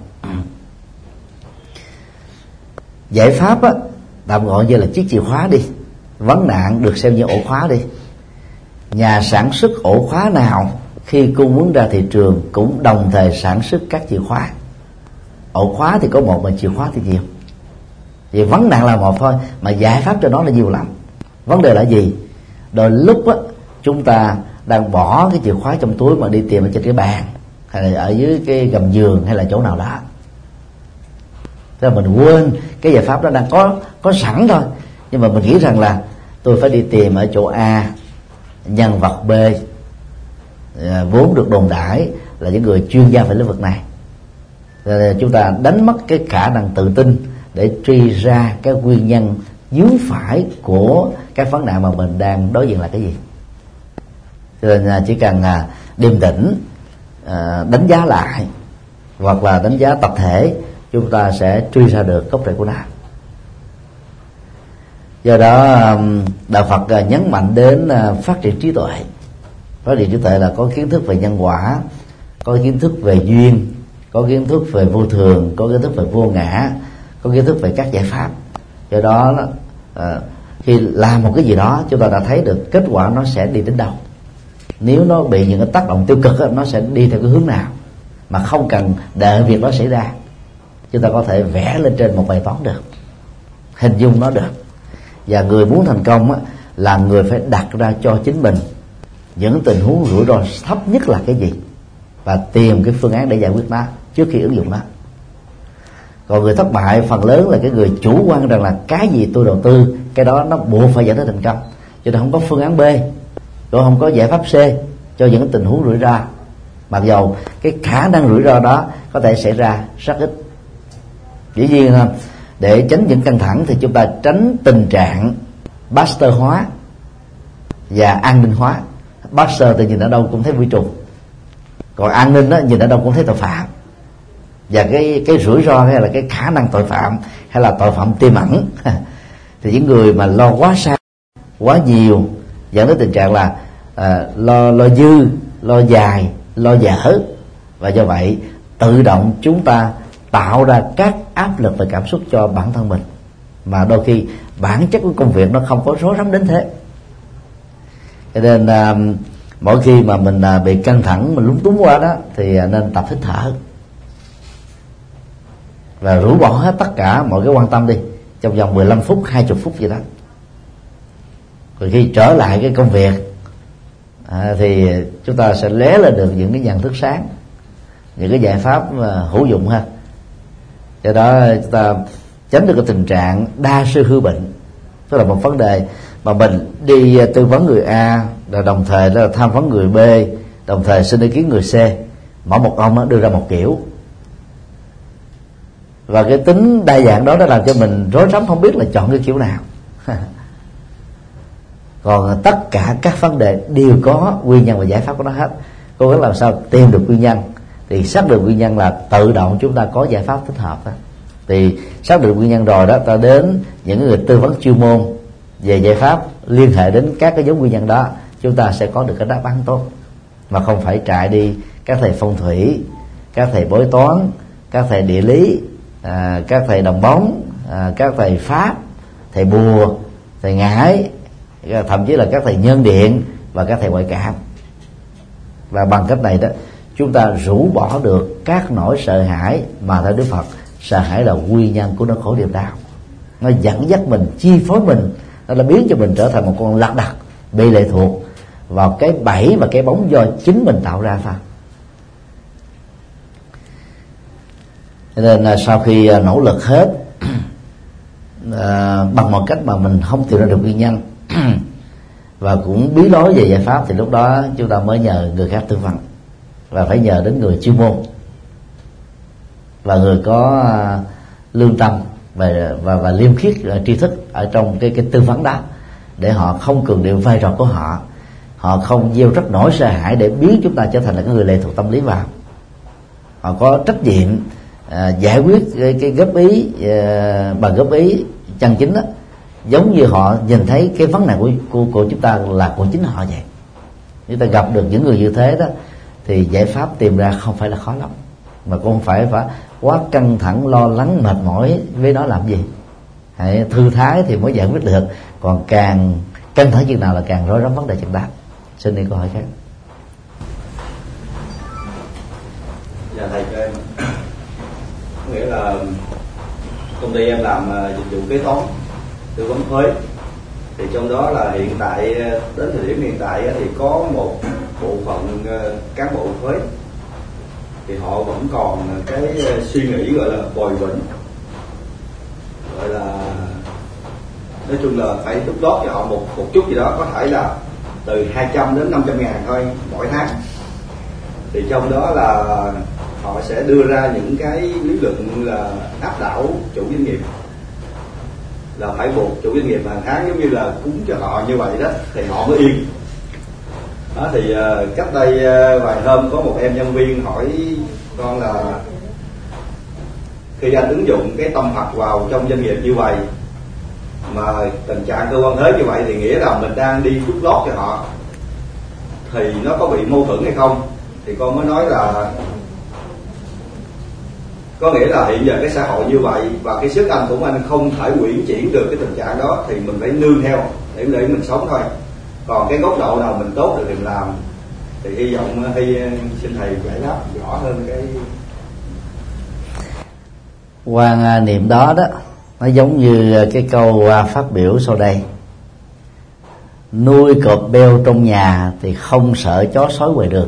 Giải pháp á, tạm gọi như là chiếc chìa khóa đi, vấn nạn được xem như ổ khóa đi. Nhà sản xuất ổ khóa nào khi cung muốn ra thị trường cũng đồng thời sản xuất các chìa khóa. Ổ khóa thì có một mà chìa khóa thì nhiều. Vì vấn nạn là một thôi, mà giải pháp cho nó là nhiều lắm. Vấn đề là gì? Đôi lúc á, chúng ta đang bỏ cái chìa khóa trong túi mà đi tìm ở trên cái bàn, hay là ở dưới cái gầm giường, hay là chỗ nào đó. Thế là mình quên cái giải pháp đó đang có có sẵn thôi, nhưng mà mình nghĩ rằng là tôi phải đi tìm ở chỗ A nhân vật B à, vốn được đồn đãi là những người chuyên gia về lĩnh vực này. Rồi chúng ta đánh mất cái khả năng tự tin để truy ra cái nguyên nhân dướng phải của các vấn nạn mà mình đang đối diện là cái gì. Cho nên chỉ cần điềm tĩnh, đánh giá lại hoặc là đánh giá tập thể, chúng ta sẽ truy ra được gốc rễ của nó. Do đó Đạo Phật nhấn mạnh đến phát triển trí tuệ. Phát triển trí tuệ là có kiến thức về nhân quả, có kiến thức về duyên, có kiến thức về vô thường, có kiến thức về vô ngã, có kiến thức về các giải pháp. Do đó à, khi làm một cái gì đó, chúng ta đã thấy được kết quả nó sẽ đi đến đâu. Nếu nó bị những cái tác động tiêu cực đó, nó sẽ đi theo cái hướng nào, mà không cần đợi việc đó xảy ra. Chúng ta có thể vẽ lên trên một bài toán được, hình dung nó được. Và người muốn thành công á, là người phải đặt ra cho chính mình những tình huống rủi ro thấp nhất là cái gì, và tìm cái phương án để giải quyết nó trước khi ứng dụng nó. Còn người thất bại phần lớn là cái người chủ quan rằng là cái gì tôi đầu tư, cái đó nó buộc phải dẫn đến thành công, cho nên không có phương án B, tôi không có giải pháp C cho những tình huống rủi ro, mặc dầu cái khả năng rủi ro đó có thể xảy ra rất ít. Dĩ nhiên để tránh những căng thẳng thì chúng ta tránh tình trạng Buster hóa và an ninh hóa. Buster thì nhìn ở đâu cũng thấy vi trùng, còn an ninh đó nhìn ở đâu cũng thấy tội phạm. Và cái cái rủi ro hay là cái khả năng tội phạm hay là tội phạm tiềm ẩn thì những người mà lo quá xa, quá nhiều, dẫn đến tình trạng là à, lo lo dư, lo dài, lo dở, và do vậy tự động chúng ta tạo ra các áp lực về cảm xúc cho bản thân mình, mà đôi khi bản chất của công việc nó không có rối rắm đến thế. Cho nên à, mỗi khi mà mình à, bị căng thẳng, mình lúng túng quá đó, thì à, nên tập hít thở và rũ bỏ hết tất cả mọi cái quan tâm đi trong vòng mười lăm phút, hai mươi phút gì đó. Rồi khi trở lại cái công việc à, thì chúng ta sẽ lé lên được những cái nhận thức sáng, những cái giải pháp hữu dụng ha. Do đó chúng ta tránh được cái tình trạng đa sư hư bệnh. Đó là một vấn đề mà mình đi tư vấn người A, rồi đồng thời là tham vấn người B, đồng thời xin ý kiến người C. Mỗi một ông đưa ra một kiểu, và cái tính đa dạng đó đã làm cho mình rối rắm không biết là chọn cái kiểu nào. Còn tất cả các vấn đề đều có nguyên nhân và giải pháp của nó hết. Cố gắng làm sao tìm được nguyên nhân, thì xác định nguyên nhân là tự động chúng ta có giải pháp thích hợp đó. Thì xác định nguyên nhân rồi đó, ta đến những người tư vấn chuyên môn về giải pháp, liên hệ đến các cái giống nguyên nhân đó, chúng ta sẽ có được cái đáp án tốt, mà không phải chạy đi các thầy phong thủy, các thầy bói toán, các thầy địa lý, à, các thầy đồng bóng, à, các thầy pháp, thầy bùa, thầy ngải, thậm chí là các thầy nhân điện và các thầy ngoại cảm. Và bằng cách này đó, chúng ta rũ bỏ được các nỗi sợ hãi mà theo Đức Phật, sợ hãi là nguyên nhân của nỗi khổ niềm đau. Nó dẫn dắt mình, chi phối mình, nó là biến cho mình trở thành một con lật đật bị lệ thuộc vào cái bẫy và cái bóng do chính mình tạo ra thôi. Cho nên là sau khi nỗ lực hết à, bằng một cách mà mình không tìm ra được nguyên nhân và cũng bí lối về giải pháp, thì lúc đó chúng ta mới nhờ người khác tư vấn, và phải nhờ đến người chuyên môn và người có lương tâm và và, và liêm khiết tri thức ở trong cái cái tư vấn đó, để họ không cường điệu vai trò của họ, họ không gieo rất nỗi sợ hãi để biến chúng ta trở thành là cái người lệ thuộc tâm lý vào. Họ có trách nhiệm à, giải quyết cái, cái góp ý à, bằng góp ý chân chính đó, giống như họ nhìn thấy cái vấn nạn của, của của chúng ta là của chính họ vậy. Nếu ta gặp được những người như thế đó, thì giải pháp tìm ra không phải là khó lắm, mà cũng không phải phải quá căng thẳng, lo lắng, mệt mỏi với nó làm gì. Hãy thư thái thì mới giải quyết được, còn càng căng thẳng chừng nào là càng rối rắm vấn đề chừng đó. Xin đi câu hỏi khác. Dạ thầy cho em, nghĩa là công ty em làm dịch vụ kế toán, tư vấn thuế, thì trong đó là hiện tại đến thời điểm hiện tại thì có một bộ phận cán bộ thuế thì họ vẫn còn cái suy nghĩ gọi là bồi vĩnh, gọi là nói chung là phải đút lót cho họ một một chút gì đó, có thể là từ hai trăm đến năm trăm ngàn thôi mỗi tháng. Thì trong đó là họ sẽ đưa ra những cái lý luận là áp đảo chủ doanh nghiệp, là phải buộc chủ doanh nghiệp hàng tháng giống như là cúng cho họ như vậy đó thì họ mới yên. Đó thì uh, cách đây uh, vài hôm có một em nhân viên hỏi con là khi anh ứng dụng cái tâm Phật vào trong doanh nghiệp như vậy mà tình trạng cơ quan thuế như vậy thì nghĩa là mình đang đi đút lót cho họ, thì nó có bị mâu thuẫn hay không? Thì con mới nói là có nghĩa là hiện giờ cái xã hội như vậy và cái sức anh của anh không thể quyển chuyển được cái tình trạng đó, thì mình phải nương theo để để mình sống thôi. Còn cái góc độ nào mình tốt được thì mình làm. Thì hy vọng hy xin thầy giải đáp rõ hơn cái quan niệm đó đó. Nó giống như cái câu phát biểu sau đây: nuôi cọp beo trong nhà thì không sợ chó sói ngoài đường.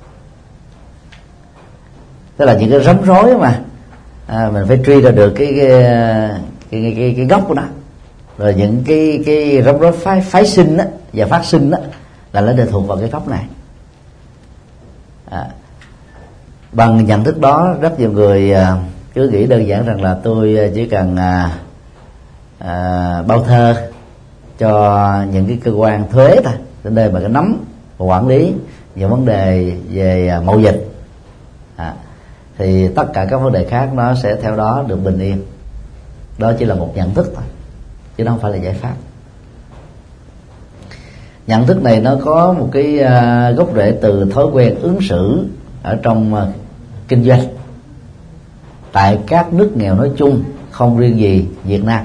Tức là những cái rắm rối mà à, mình phải truy ra được cái cái cái, cái, cái, cái gốc của nó, rồi những cái cái rắm rối phái, phái sinh đó, và phát sinh đó là nó đều thuộc vào cái gốc này. À, bằng nhận thức đó, rất nhiều người à, cứ nghĩ đơn giản rằng là tôi chỉ cần à, à, bao thơ cho những cái cơ quan thuế thôi, đến đây mà cái nắm và quản lý những vấn đề về mậu dịch, à, thì tất cả các vấn đề khác nó sẽ theo đó được bình yên. Đó chỉ là một nhận thức thôi, chứ nó không phải là giải pháp. Nhận thức này nó có một cái uh, gốc rễ từ thói quen ứng xử ở trong uh, kinh doanh tại các nước nghèo nói chung, không riêng gì Việt Nam.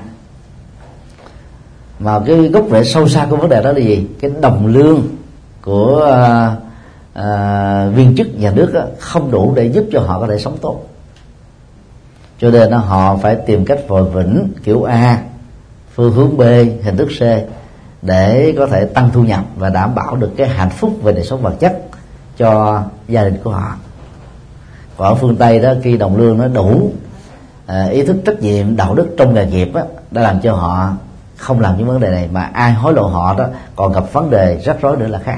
Mà cái gốc rễ sâu xa của vấn đề đó là gì? Cái đồng lương của uh, uh, viên chức nhà nước uh, không đủ để giúp cho họ có thể sống tốt, cho nên uh, họ phải tìm cách vòi vĩnh kiểu A, phương hướng B, hình thức C để có thể tăng thu nhập và đảm bảo được cái hạnh phúc về đời sống vật chất cho gia đình của họ. Còn ở phương Tây đó, khi đồng lương nó đủ, à, ý thức trách nhiệm đạo đức trong nghề nghiệp á, đã làm cho họ không làm những vấn đề này, mà ai hối lộ họ đó còn gặp vấn đề rắc rối nữa là khác.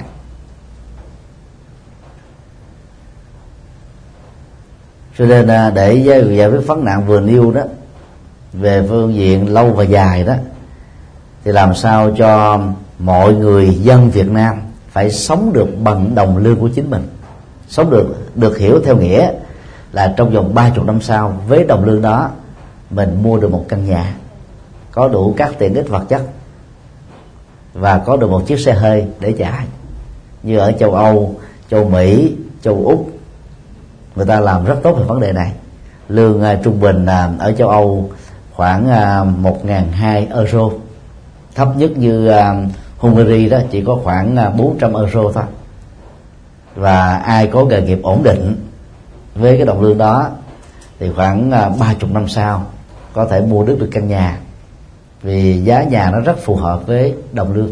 Cho nên à, để giải quyết vấn nạn vừa nêu đó về phương diện lâu và dài đó, thì làm sao cho mọi người dân Việt Nam phải sống được bằng đồng lương của chính mình. Sống được được hiểu theo nghĩa là trong vòng ba mươi năm sau, với đồng lương đó mình mua được một căn nhà, có đủ các tiện ích vật chất và có được một chiếc xe hơi để chạy. Như ở châu Âu, châu Mỹ, châu Úc, người ta làm rất tốt về vấn đề này. Lương uh, trung bình uh, ở châu Âu khoảng uh, một nghìn hai trăm euro, thấp nhất như uh, Hungary đó chỉ có khoảng uh, bốn trăm euro thôi. Và ai có nghề nghiệp ổn định với cái đồng lương đó thì khoảng uh, ba mươi năm sau có thể mua được được căn nhà, vì giá nhà nó rất phù hợp với đồng lương.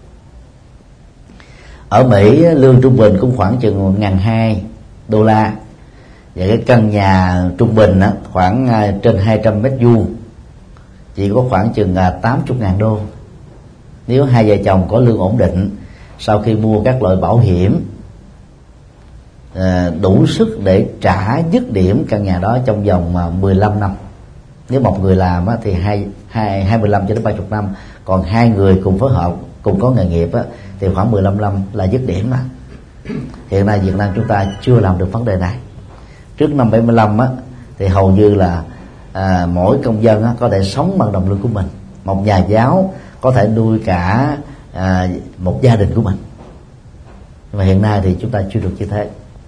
Ở Mỹ lương trung bình cũng khoảng chừng một nghìn hai trăm đô la, và cái căn nhà trung bình á, khoảng uh, trên hai trăm mét vuông chỉ có khoảng chừng uh, tám mươi ngàn đô. Nếu hai vợ chồng có lương ổn định, sau khi mua các loại bảo hiểm uh, đủ sức để trả dứt điểm căn nhà đó trong vòng uh, mười lăm năm. Nếu một người làm á, thì hai, hai, hai mươi lăm cho đến ba mươi năm, còn hai người cùng phối hợp, cùng có nghề nghiệp á, thì khoảng mười lăm năm là dứt điểm mà. Hiện nay Việt Nam chúng ta chưa làm được vấn đề này. Trước năm bảy mươi lăm á, thì hầu như là à, mỗi công dân á, có thể sống bằng đồng lương của mình. Một nhà giáo có thể nuôi cả à, một gia đình của mình. Và hiện nay thì chúng ta chưa được như thế.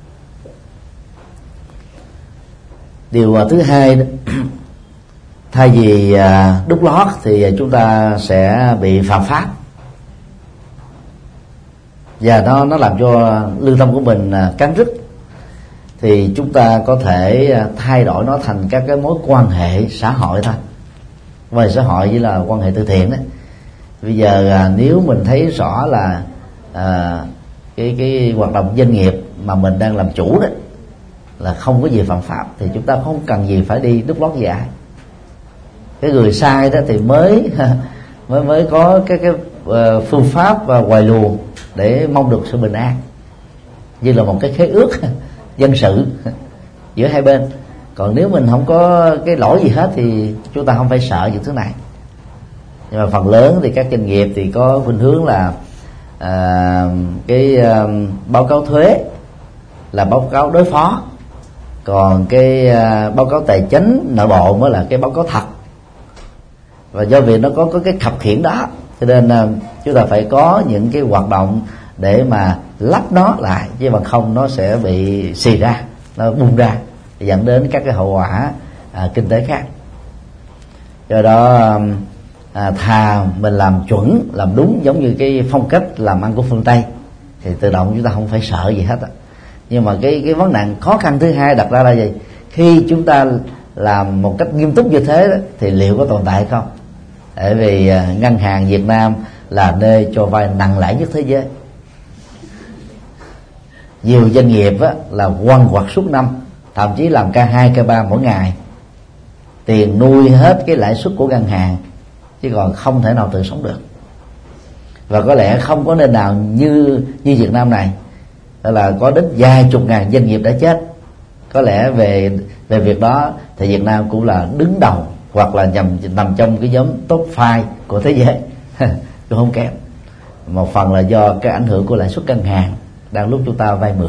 Điều à, thứ hai đó, thay vì à, đút lót thì chúng ta sẽ bị phạm pháp, và nó nó làm cho lương tâm của mình à, cắn rứt. Thì chúng ta có thể thay đổi nó thành các cái mối quan hệ xã hội thôi. Về xã hội chỉ là quan hệ từ thiện đấy. Bây giờ à, nếu mình thấy rõ là à, cái cái hoạt động doanh nghiệp mà mình đang làm chủ đấy là không có gì phạm pháp, thì chúng ta không cần gì phải đi đút lót gì ai. Cái người sai đó thì mới mới mới có cái cái uh, phương pháp và hoài luồng để mong được sự bình an, như là một cái khế ước dân sự giữa hai bên. Còn nếu mình không có cái lỗi gì hết thì chúng ta không phải sợ những thứ này. Nhưng mà phần lớn thì các doanh nghiệp thì có khuynh hướng là à, cái à, báo cáo thuế là báo cáo đối phó, còn cái à, báo cáo tài chính nội bộ mới là cái báo cáo thật. Và do vì nó có có cái khập khiễng đó, cho nên à, chúng ta phải có những cái hoạt động để mà lắp nó lại, chứ bằng không nó sẽ bị xì ra, nó bung ra, dẫn đến các cái hậu quả à, kinh tế khác. Do đó à, thà mình làm chuẩn, làm đúng giống như cái phong cách làm ăn của phương Tây thì tự động chúng ta không phải sợ gì hết á. Nhưng mà cái cái vấn nạn khó khăn thứ hai đặt ra là gì? Khi chúng ta làm một cách nghiêm túc như thế đó, thì liệu có tồn tại hay không? Bởi vì à, ngân hàng Việt Nam là nơi cho vay nặng lãi nhất thế giới. Nhiều doanh nghiệp á, là quằn quật suốt năm, thậm chí làm ca hai, ca ba mỗi ngày, tiền nuôi hết cái lãi suất của ngân hàng, chứ còn không thể nào tự sống được. Và có lẽ không có nơi nào như như Việt Nam này, đó là có đến vài chục ngàn doanh nghiệp đã chết. Có lẽ về về việc đó thì Việt Nam cũng là đứng đầu, hoặc là nằm nằm trong cái nhóm top năm của thế giới cũng không kém. Một phần là do cái ảnh hưởng của lãi suất ngân hàng đang lúc chúng ta vay mượn.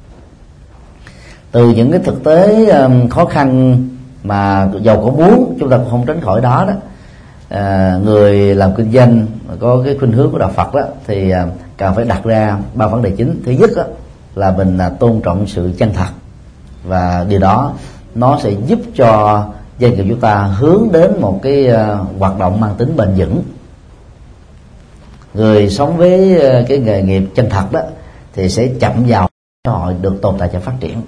Từ những cái thực tế um, khó khăn mà giàu có muốn chúng ta cũng không tránh khỏi đó đó, à, người làm kinh doanh có cái khuynh hướng của đạo Phật đó thì à, cần phải đặt ra ba vấn đề chính. Thứ nhất đó, là mình à, tôn trọng sự chân thật, và điều đó nó sẽ giúp cho doanh nghiệp chúng ta hướng đến một cái à, hoạt động mang tính bền vững. Người sống với à, cái nghề nghiệp chân thật đó thì sẽ chậm vào cơ hội được tồn tại và phát triển.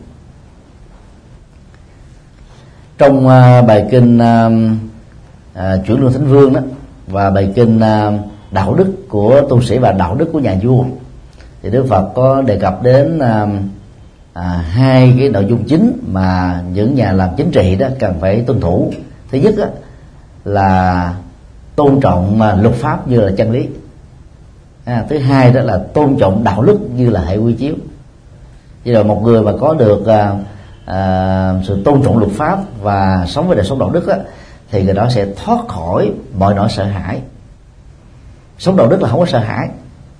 Trong uh, bài kinh uh, uh, Chuyển Luân Thánh Vương đó và bài kinh uh, đạo đức của tu sĩ và đạo đức của nhà vua, thì Đức Phật có đề cập đến uh, uh, hai cái nội dung chính mà những nhà làm chính trị đó cần phải tuân thủ. Thứ nhất đó, là tôn trọng uh, luật pháp như là chân lý. À, thứ hai đó là tôn trọng đạo đức như là hệ quy chiếu. Vì là một người mà có được uh, À, sự tôn trọng luật pháp và sống với đời sống đạo đức á, thì người đó sẽ thoát khỏi mọi nỗi sợ hãi. Sống đạo đức là không có sợ hãi.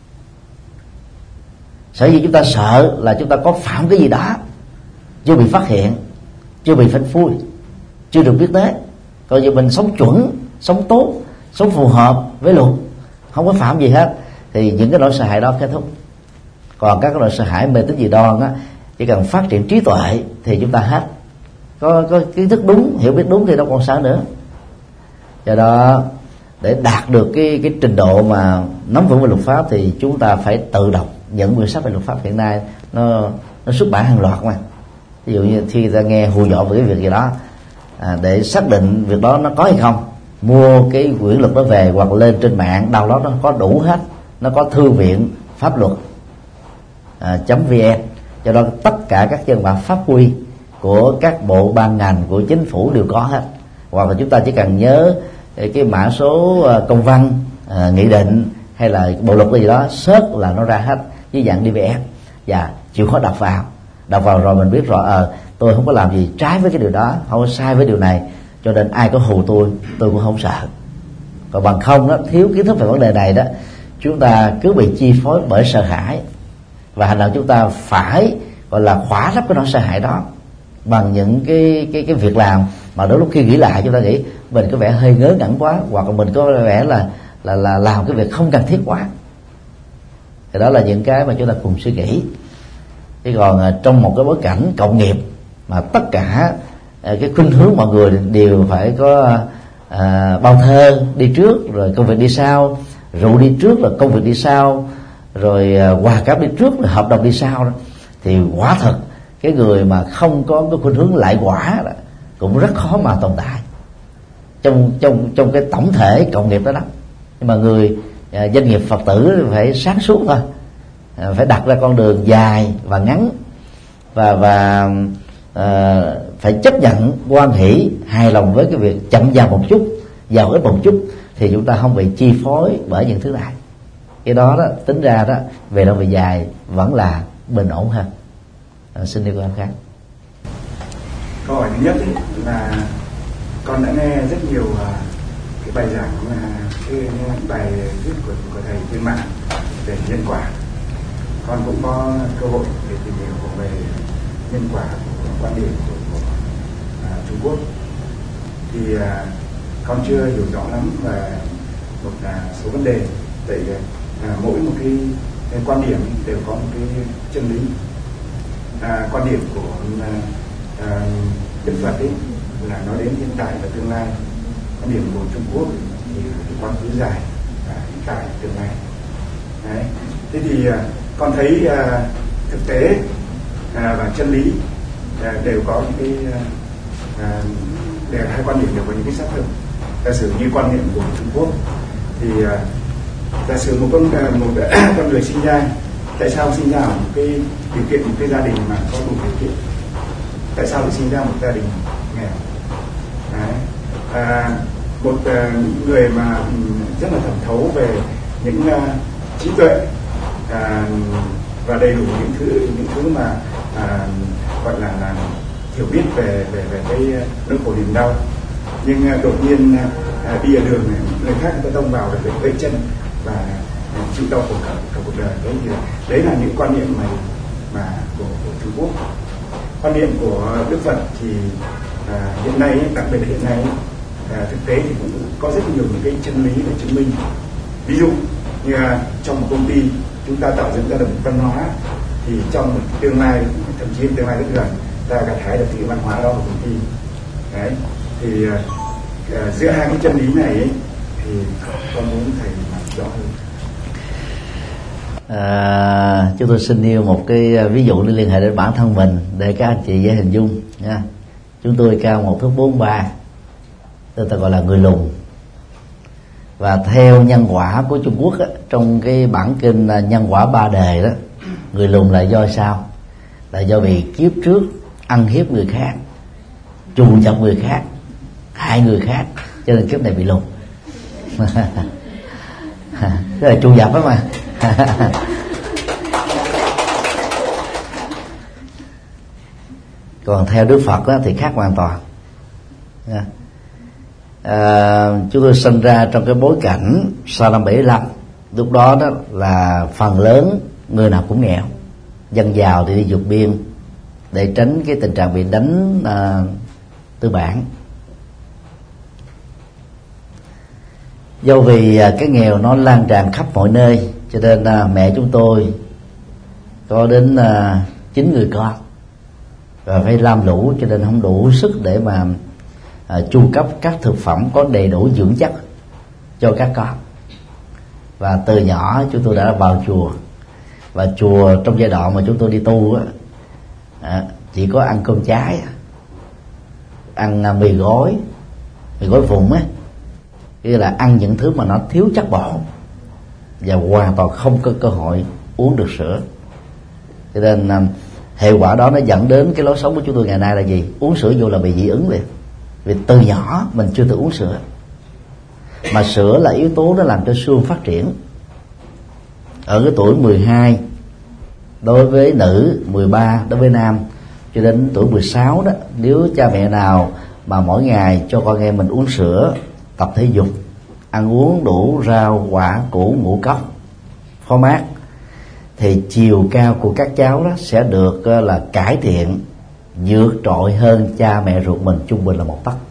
Sở dĩ chúng ta sợ là chúng ta có phạm cái gì đó chưa bị phát hiện, chưa bị phanh phui, chưa được biết tới. Còn giờ mình sống chuẩn, sống tốt, sống phù hợp với luật, không có phạm gì hết, thì những cái nỗi sợ hãi đó kết thúc. Còn các cái nỗi sợ hãi mê tín dị đoan á, chỉ cần phát triển trí tuệ thì chúng ta hết. Có, có kiến thức đúng, hiểu biết đúng thì đâu còn sợ nữa. Do đó để đạt được cái, cái trình độ mà nắm vững về luật pháp thì chúng ta phải tự đọc những quyển sách về luật pháp hiện nay nó, nó xuất bản hàng loạt mà. Ví dụ như khi ta nghe hù dọa về cái việc gì đó, à, để xác định việc đó nó có hay không, mua cái quyển luật đó về hoặc lên trên mạng đâu đó nó có đủ hết. Nó có thư viện pháp luật à, .vn. Do đó tất cả các văn bản pháp quy của các bộ ban ngành của chính phủ đều có hết. Hoặc là chúng ta chỉ cần nhớ cái mã số công văn, à, nghị định hay là bộ luật gì đó, search là nó ra hết với dạng đê vê ép, và chịu khó đọc vào. Đọc vào rồi mình biết rõ ờ à, tôi không có làm gì trái với cái điều đó, không có sai với điều này, cho nên ai có hù tôi tôi cũng không sợ. Còn bằng không đó, thiếu kiến thức về vấn đề này đó, chúng ta cứ bị chi phối bởi sợ hãi, và hành động chúng ta phải gọi là khỏa lấp cái nỗi sợ hãi đó bằng những cái cái cái việc làm mà đôi lúc khi nghĩ lại chúng ta nghĩ mình có vẻ hơi ngớ ngẩn quá, hoặc là mình có vẻ là là là làm cái việc không cần thiết quá. Thì đó là những cái mà chúng ta cùng suy nghĩ. Chứ còn trong một cái bối cảnh cộng nghiệp mà tất cả cái khuynh hướng mọi người đều phải có à, bao thơ đi trước rồi công việc đi sau, rượu đi trước rồi công việc đi sau, rồi quà cáp đi trước rồi hợp đồng đi sau đó, thì quả thật cái người mà không có cái khuynh hướng lại quả đó, cũng rất khó mà tồn tại trong trong trong cái tổng thể cộng nghiệp đó đó. Nhưng mà người à, doanh nghiệp Phật tử phải sáng suốt thôi, à, phải đặt ra con đường dài và ngắn, và và à, phải chấp nhận, hoan hỷ, hài lòng với cái việc chậm vào một chút, giàu ít một chút, thì chúng ta không bị chi phối bởi những thứ này. Cái đó đó tính ra đó về lâu về dài vẫn là bình ổn hơn. À, xin đi câu hỏi khác. Câu hỏi thứ nhất ý, là con đã nghe rất nhiều uh, cái bài giảng mà cái bài viết của, của thầy trên mạng về nhân quả. Con cũng có cơ hội để tìm hiểu về nhân quả của quan điểm của, của uh, Trung Quốc. Thì uh, con chưa hiểu rõ lắm về một uh, số vấn đề. Tại uh, mỗi một cái, cái quan điểm đều có một cái chân lý. Uh, quan điểm của uh, uh, Đức Phật ấy là nói đến hiện tại và tương lai. Quan điểm của Trung Quốc thì là quá khứ dài và hiện tại tương lai. Đấy. Thế thì uh, con thấy uh, thực tế uh, và chân lý uh, đều có những cái uh, đều hai quan điểm đều có những cái xác thực. Giả sử như quan niệm của Trung Quốc thì uh, giả sử một con uh, một con người sinh ra, tại sao sinh ra ở một cái điều kiện, một cái gia đình mà có đủ điều kiện? Tại sao lại sinh ra một gia đình nghèo? Đấy. À, một uh, người mà um, rất là thẩm thấu về những uh, trí tuệ uh, và đầy đủ những thứ những thứ mà uh, gọi là, là hiểu biết về về về cái nỗi khổ niềm đau, nhưng uh, đột nhiên uh, đi ở đường này, người khác người ta tông vào để gãy chân và uh, chịu đau khổ cả, cả cuộc đời. Đấy thì là, đấy là những quan niệm mà mà của, của Trung Quốc. Quan niệm của Đức Phật thì à, hiện nay, đặc biệt là hiện nay à, thực tế thì cũng có rất nhiều những cái chân lý để chứng minh. Ví dụ như à, trong một công ty chúng ta tạo dựng ra được một văn hóa, thì trong một tương lai, thậm chí tương lai rất gần, ta gặt hái được cái văn hóa đó của công ty. Đấy. Thì à, à, giữa hai cái chân lý này ấy, thì con muốn thầy làm rõ hơn. À, chúng tôi xin nêu một cái ví dụ để liên hệ đến bản thân mình để các anh chị dễ hình dung nha. Chúng tôi cao một thước bốn ba, tôi ta gọi là người lùn. Và theo nhân quả của Trung Quốc á, trong cái bản kinh nhân quả ba đề đó, người lùn là do sao? Là do vì kiếp trước ăn hiếp người khác, trù chọc người khác, hại người khác, cho nên kiếp này bị lùn. Thế là trù dập đó mà. Còn theo Đức Phật đó, thì khác hoàn toàn. À, chúng tôi sinh ra trong cái bối cảnh sau năm bảy mươi lăm, lúc đó đó là phần lớn người nào cũng nghèo, dân giàu thì đi vượt biên để tránh cái tình trạng bị đánh à, tư bản. Do vì à, cái nghèo nó lan tràn khắp mọi nơi, cho nên à, mẹ chúng tôi có đến à, chín người con và phải lam lũ, cho nên không đủ sức để mà à, chu cấp các thực phẩm có đầy đủ dưỡng chất cho các con. Và từ nhỏ chúng tôi đã vào chùa, và chùa trong giai đoạn mà chúng tôi đi tu á, à, chỉ có ăn cơm cháy, ăn à, mì gói, mì gói vụn á, nghĩa là ăn những thứ mà nó thiếu chất bổ và hoàn toàn không có cơ hội uống được sữa. Cho nên à, hệ quả đó nó dẫn đến cái lối sống của chúng tôi ngày nay là gì? Uống sữa vô là bị dị ứng liền. Vì từ nhỏ mình chưa từng uống sữa, mà sữa là yếu tố nó làm cho xương phát triển. Ở cái tuổi mười hai đối với nữ, mười ba đối với nam, cho đến tuổi mười sáu đó, nếu cha mẹ nào mà mỗi ngày cho con em mình uống sữa, tập thể dục, ăn uống đủ rau quả củ ngũ cốc phó mát, thì chiều cao của các cháu đó sẽ được là cải thiện vượt trội hơn cha mẹ ruột mình trung bình là một tấc.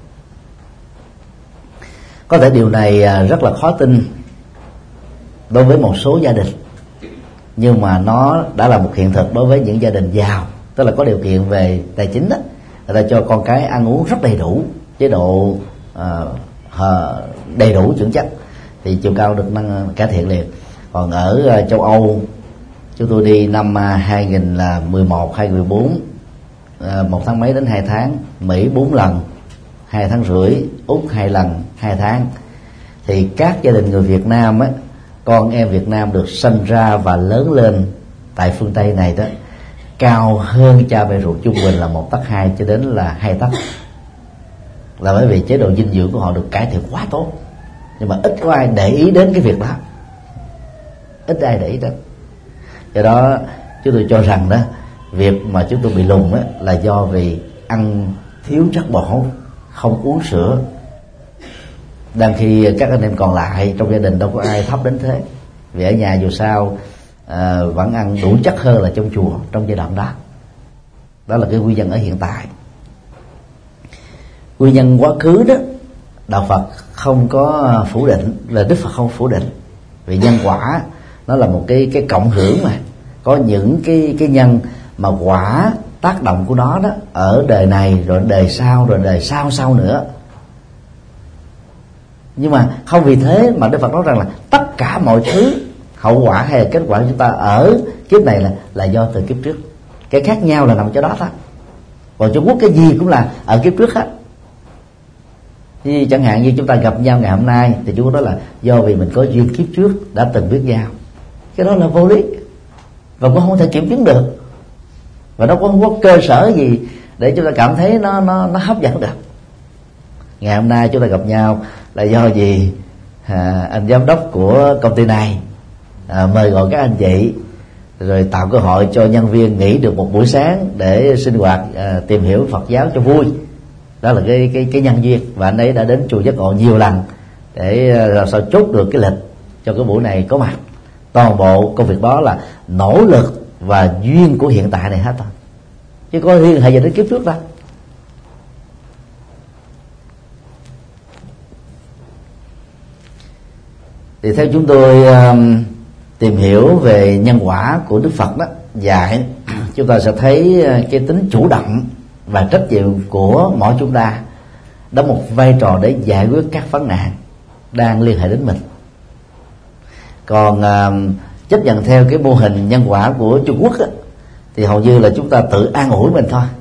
Có thể điều này rất là khó tin đối với một số gia đình, nhưng mà nó đã là một hiện thực đối với những gia đình giàu, tức là có điều kiện về tài chính đó, người ta cho con cái ăn uống rất đầy đủ, chế độ uh, đầy đủ dưỡng chất, thì chiều cao được nâng cải thiện liền. Còn ở uh, châu Âu, chúng tôi đi năm hai nghìn mười một, hai nghìn mười bốn, uh, một tháng mấy đến hai tháng, Mỹ bốn lần, hai tháng rưỡi, Úc hai lần, hai tháng. Thì các gia đình người Việt Nam á, con em Việt Nam được sinh ra và lớn lên tại phương Tây này đó, cao hơn cha mẹ ruột trung bình là một tấc hai cho đến là hai tấc, là bởi vì chế độ dinh dưỡng của họ được cải thiện quá tốt. nhưng mà ít có ai để ý đến cái việc đó, ít ai để ý đến. Do đó chúng tôi cho rằng đó, việc mà chúng tôi bị lùn đó là do vì ăn thiếu chất bổ, không uống sữa, đang khi các anh em còn lại trong gia đình đâu có ai thấp đến thế, vì ở nhà dù sao à, vẫn ăn đủ chất hơn là trong chùa trong giai đoạn đó. Đó là cái nguyên nhân ở hiện tại. Nguyên nhân quá khứ đó, đạo Phật không có phủ định, là Đức Phật không phủ định, vì nhân quả nó là một cái cái cộng hưởng mà có những cái cái nhân mà quả tác động của nó đó ở đời này rồi đời sau rồi đời sau sau nữa. Nhưng mà không vì thế mà Đức Phật nói rằng là tất cả mọi thứ hậu quả hay là kết quả của chúng ta ở kiếp này là là do từ kiếp trước. Cái khác nhau là nằm chỗ đó thôi. Còn Trung Quốc cái gì cũng là ở kiếp trước hết. Thì chẳng hạn như chúng ta gặp nhau ngày hôm nay thì Trung Quốc nói là do vì mình có duyên kiếp trước đã từng biết nhau. Cái đó là vô lý và cũng không thể kiểm chứng được, và nó cũng không có cơ sở gì để chúng ta cảm thấy nó nó nó hấp dẫn được. Ngày hôm nay chúng ta gặp nhau là do gì à, anh giám đốc của công ty này à, mời gọi các anh chị, rồi tạo cơ hội cho nhân viên nghỉ được một buổi sáng để sinh hoạt à, tìm hiểu Phật giáo cho vui. Đó là cái cái cái nhân duyên, và anh ấy đã đến chùa Giác Ngộ nhiều lần để làm sao chốt được cái lịch cho cái buổi này có mặt. Toàn bộ công việc đó là nỗ lực và duyên của hiện tại này hết thôi, chứ có liên hệ gì đến kiếp trước đâu. Thì theo chúng tôi um, tìm hiểu về nhân quả của Đức Phật đó dạy, chúng ta sẽ thấy cái tính chủ động và trách nhiệm của mỗi chúng ta đóng một vai trò để giải quyết các vấn nạn đang liên hệ đến mình. Còn uh, chấp nhận theo cái mô hình nhân quả của Trung Quốc đó, thì hầu như là chúng ta tự an ủi mình thôi.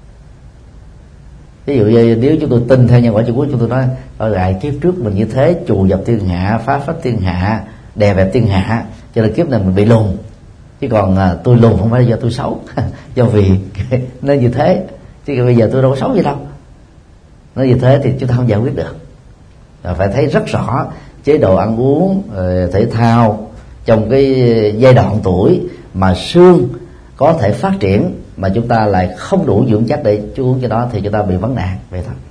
Ví dụ như nếu chúng tôi tin theo nhân quả Trung Quốc, chúng tôi nói ở lại kiếp trước mình như thế, trù dập thiên hạ, phá phách thiên hạ, đè bẹp thiên hạ, cho nên kiếp này mình bị lùn. Chứ còn à, tôi lùn không phải là do tôi xấu do vì nó như thế, chứ bây giờ tôi đâu có xấu gì đâu. Nó như thế thì chúng ta không giải quyết được. Và phải thấy rất rõ chế độ ăn uống, thể thao trong cái giai đoạn tuổi mà xương có thể phát triển mà chúng ta lại không đủ dưỡng chất để chú uống cho đó, thì chúng ta bị vấn nạn vậy thôi.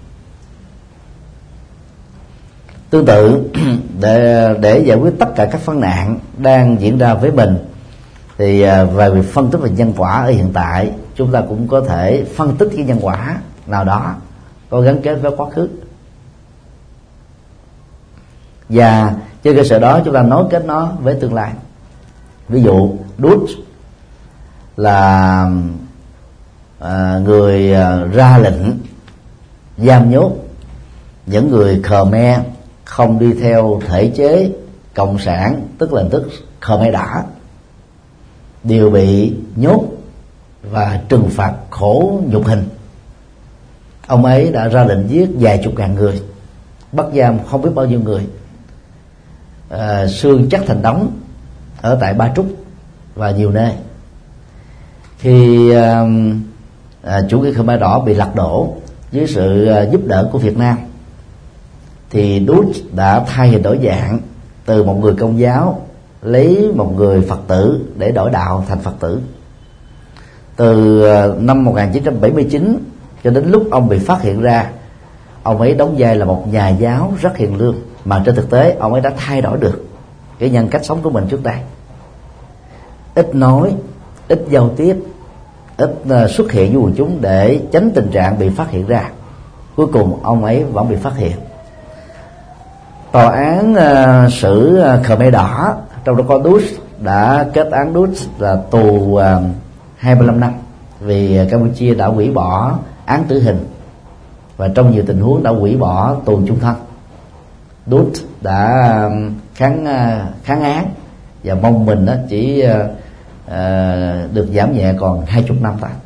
Tương tự để để giải quyết tất cả các vấn nạn đang diễn ra với mình, thì về việc phân tích về nhân quả ở hiện tại, chúng ta cũng có thể phân tích cái nhân quả nào đó có gắn kết với quá khứ, và trên cơ sở đó chúng ta nối kết nó với tương lai. Ví dụ Đút là à, người à, ra lệnh giam nhốt những người Khmer không đi theo thể chế cộng sản, tức là tức Khmer Đỏ, đều bị nhốt và trừng phạt khổ nhục hình. Ông ấy đã ra lệnh giết vài chục ngàn người, bắt giam không biết bao nhiêu người, à, xương chất thành đống ở tại Ba Trúc và nhiều nơi. Khi à, à, chủ nghĩa Khmer Đỏ bị lật đổ dưới sự à, giúp đỡ của Việt Nam, thì Đút đã thay hình đổi dạng từ một người Công giáo lấy một người Phật tử để đổi đạo thành Phật tử. Từ à, năm một nghìn chín trăm bảy mươi chín cho đến lúc ông bị phát hiện ra, ông ấy đóng vai là một nhà giáo rất hiền lương, mà trên thực tế ông ấy đã thay đổi được cái nhân cách sống của mình trước đây. Ít nói, ít giao tiếp, ít xuất hiện với quần chúng để tránh tình trạng bị phát hiện ra. Cuối cùng ông ấy vẫn bị phát hiện. Tòa án uh, xử uh, Khmer Đỏ, trong đó có Đút, đã kết án Đút là tù uh, hai mươi lăm năm, vì uh, Campuchia đã hủy bỏ án tử hình, và trong nhiều tình huống đã hủy bỏ tù chung thân. Đút đã uh, kháng uh, kháng án và mong mình uh, chỉ uh, uh, được giảm nhẹ còn hai chục năm thôi.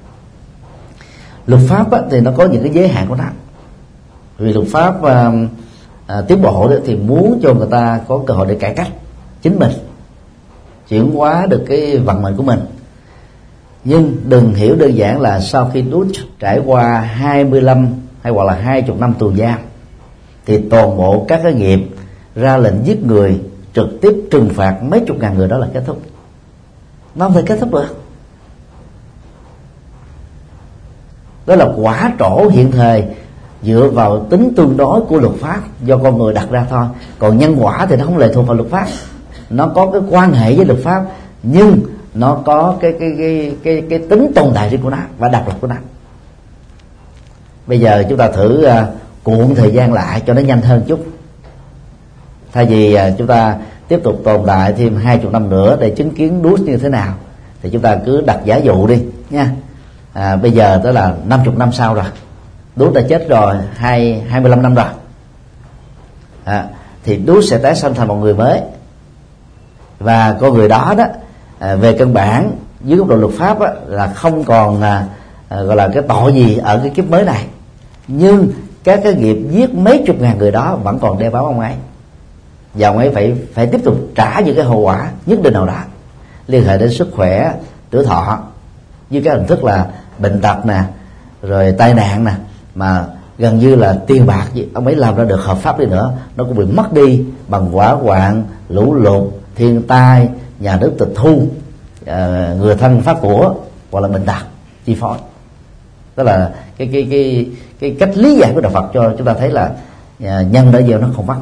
Luật pháp uh, thì nó có những cái giới hạn của nó, vì luật pháp uh, À, tiến bộ đó thì muốn cho người ta có cơ hội để cải cách chính mình, chuyển hóa được cái vận mệnh của mình. Nhưng đừng hiểu đơn giản là sau khi Đút trải qua hai mươi lăm hay hoặc là hai mươi năm tù giam, thì toàn bộ các cái nghiệp ra lệnh giết người, trực tiếp trừng phạt mấy chục ngàn người đó là kết thúc. Nó không thể kết thúc được. Đó là quả trổ hiện thời dựa vào tính tương đối của luật pháp do con người đặt ra thôi. Còn nhân quả thì nó không lệ thuộc vào luật pháp, nó có cái quan hệ với luật pháp, nhưng nó có cái cái cái cái cái tính tồn tại riêng của nó và độc lập của nó. Bây giờ chúng ta thử uh, cuộn thời gian lại cho nó nhanh hơn chút. Thay vì uh, chúng ta tiếp tục tồn tại thêm hai chục năm nữa để chứng kiến đuối như thế nào, thì chúng ta cứ đặt giả dụ đi nha. À, bây giờ đó là năm chục năm sau rồi, đuối đã chết rồi hai hai mươi lăm năm rồi. À, thì đuối sẽ tái sanh thành một người mới, và con người đó đó à, về căn bản dưới góc độ luật pháp á, là không còn à, à, gọi là cái tội gì ở cái kiếp mới này, nhưng các cái nghiệp giết mấy chục ngàn người đó vẫn còn đeo bám ông ấy, và ông ấy phải phải tiếp tục trả những cái hậu quả nhất định nào đó liên hệ đến sức khỏe, tuổi thọ, như cái hình thức là bệnh tật nè, rồi tai nạn nè, mà gần như là tiền bạc gì ông ấy làm ra được hợp pháp đi nữa, nó cũng bị mất đi bằng hỏa hoạn, lũ lụt, thiên tai, nhà nước tịch thu, à, người thân phát của, hoặc là bệnh tật chi phối. Đó là cái cái cái cái cách lý giải của Đạo Phật cho chúng ta thấy là à, nhân đã gieo nó không mất.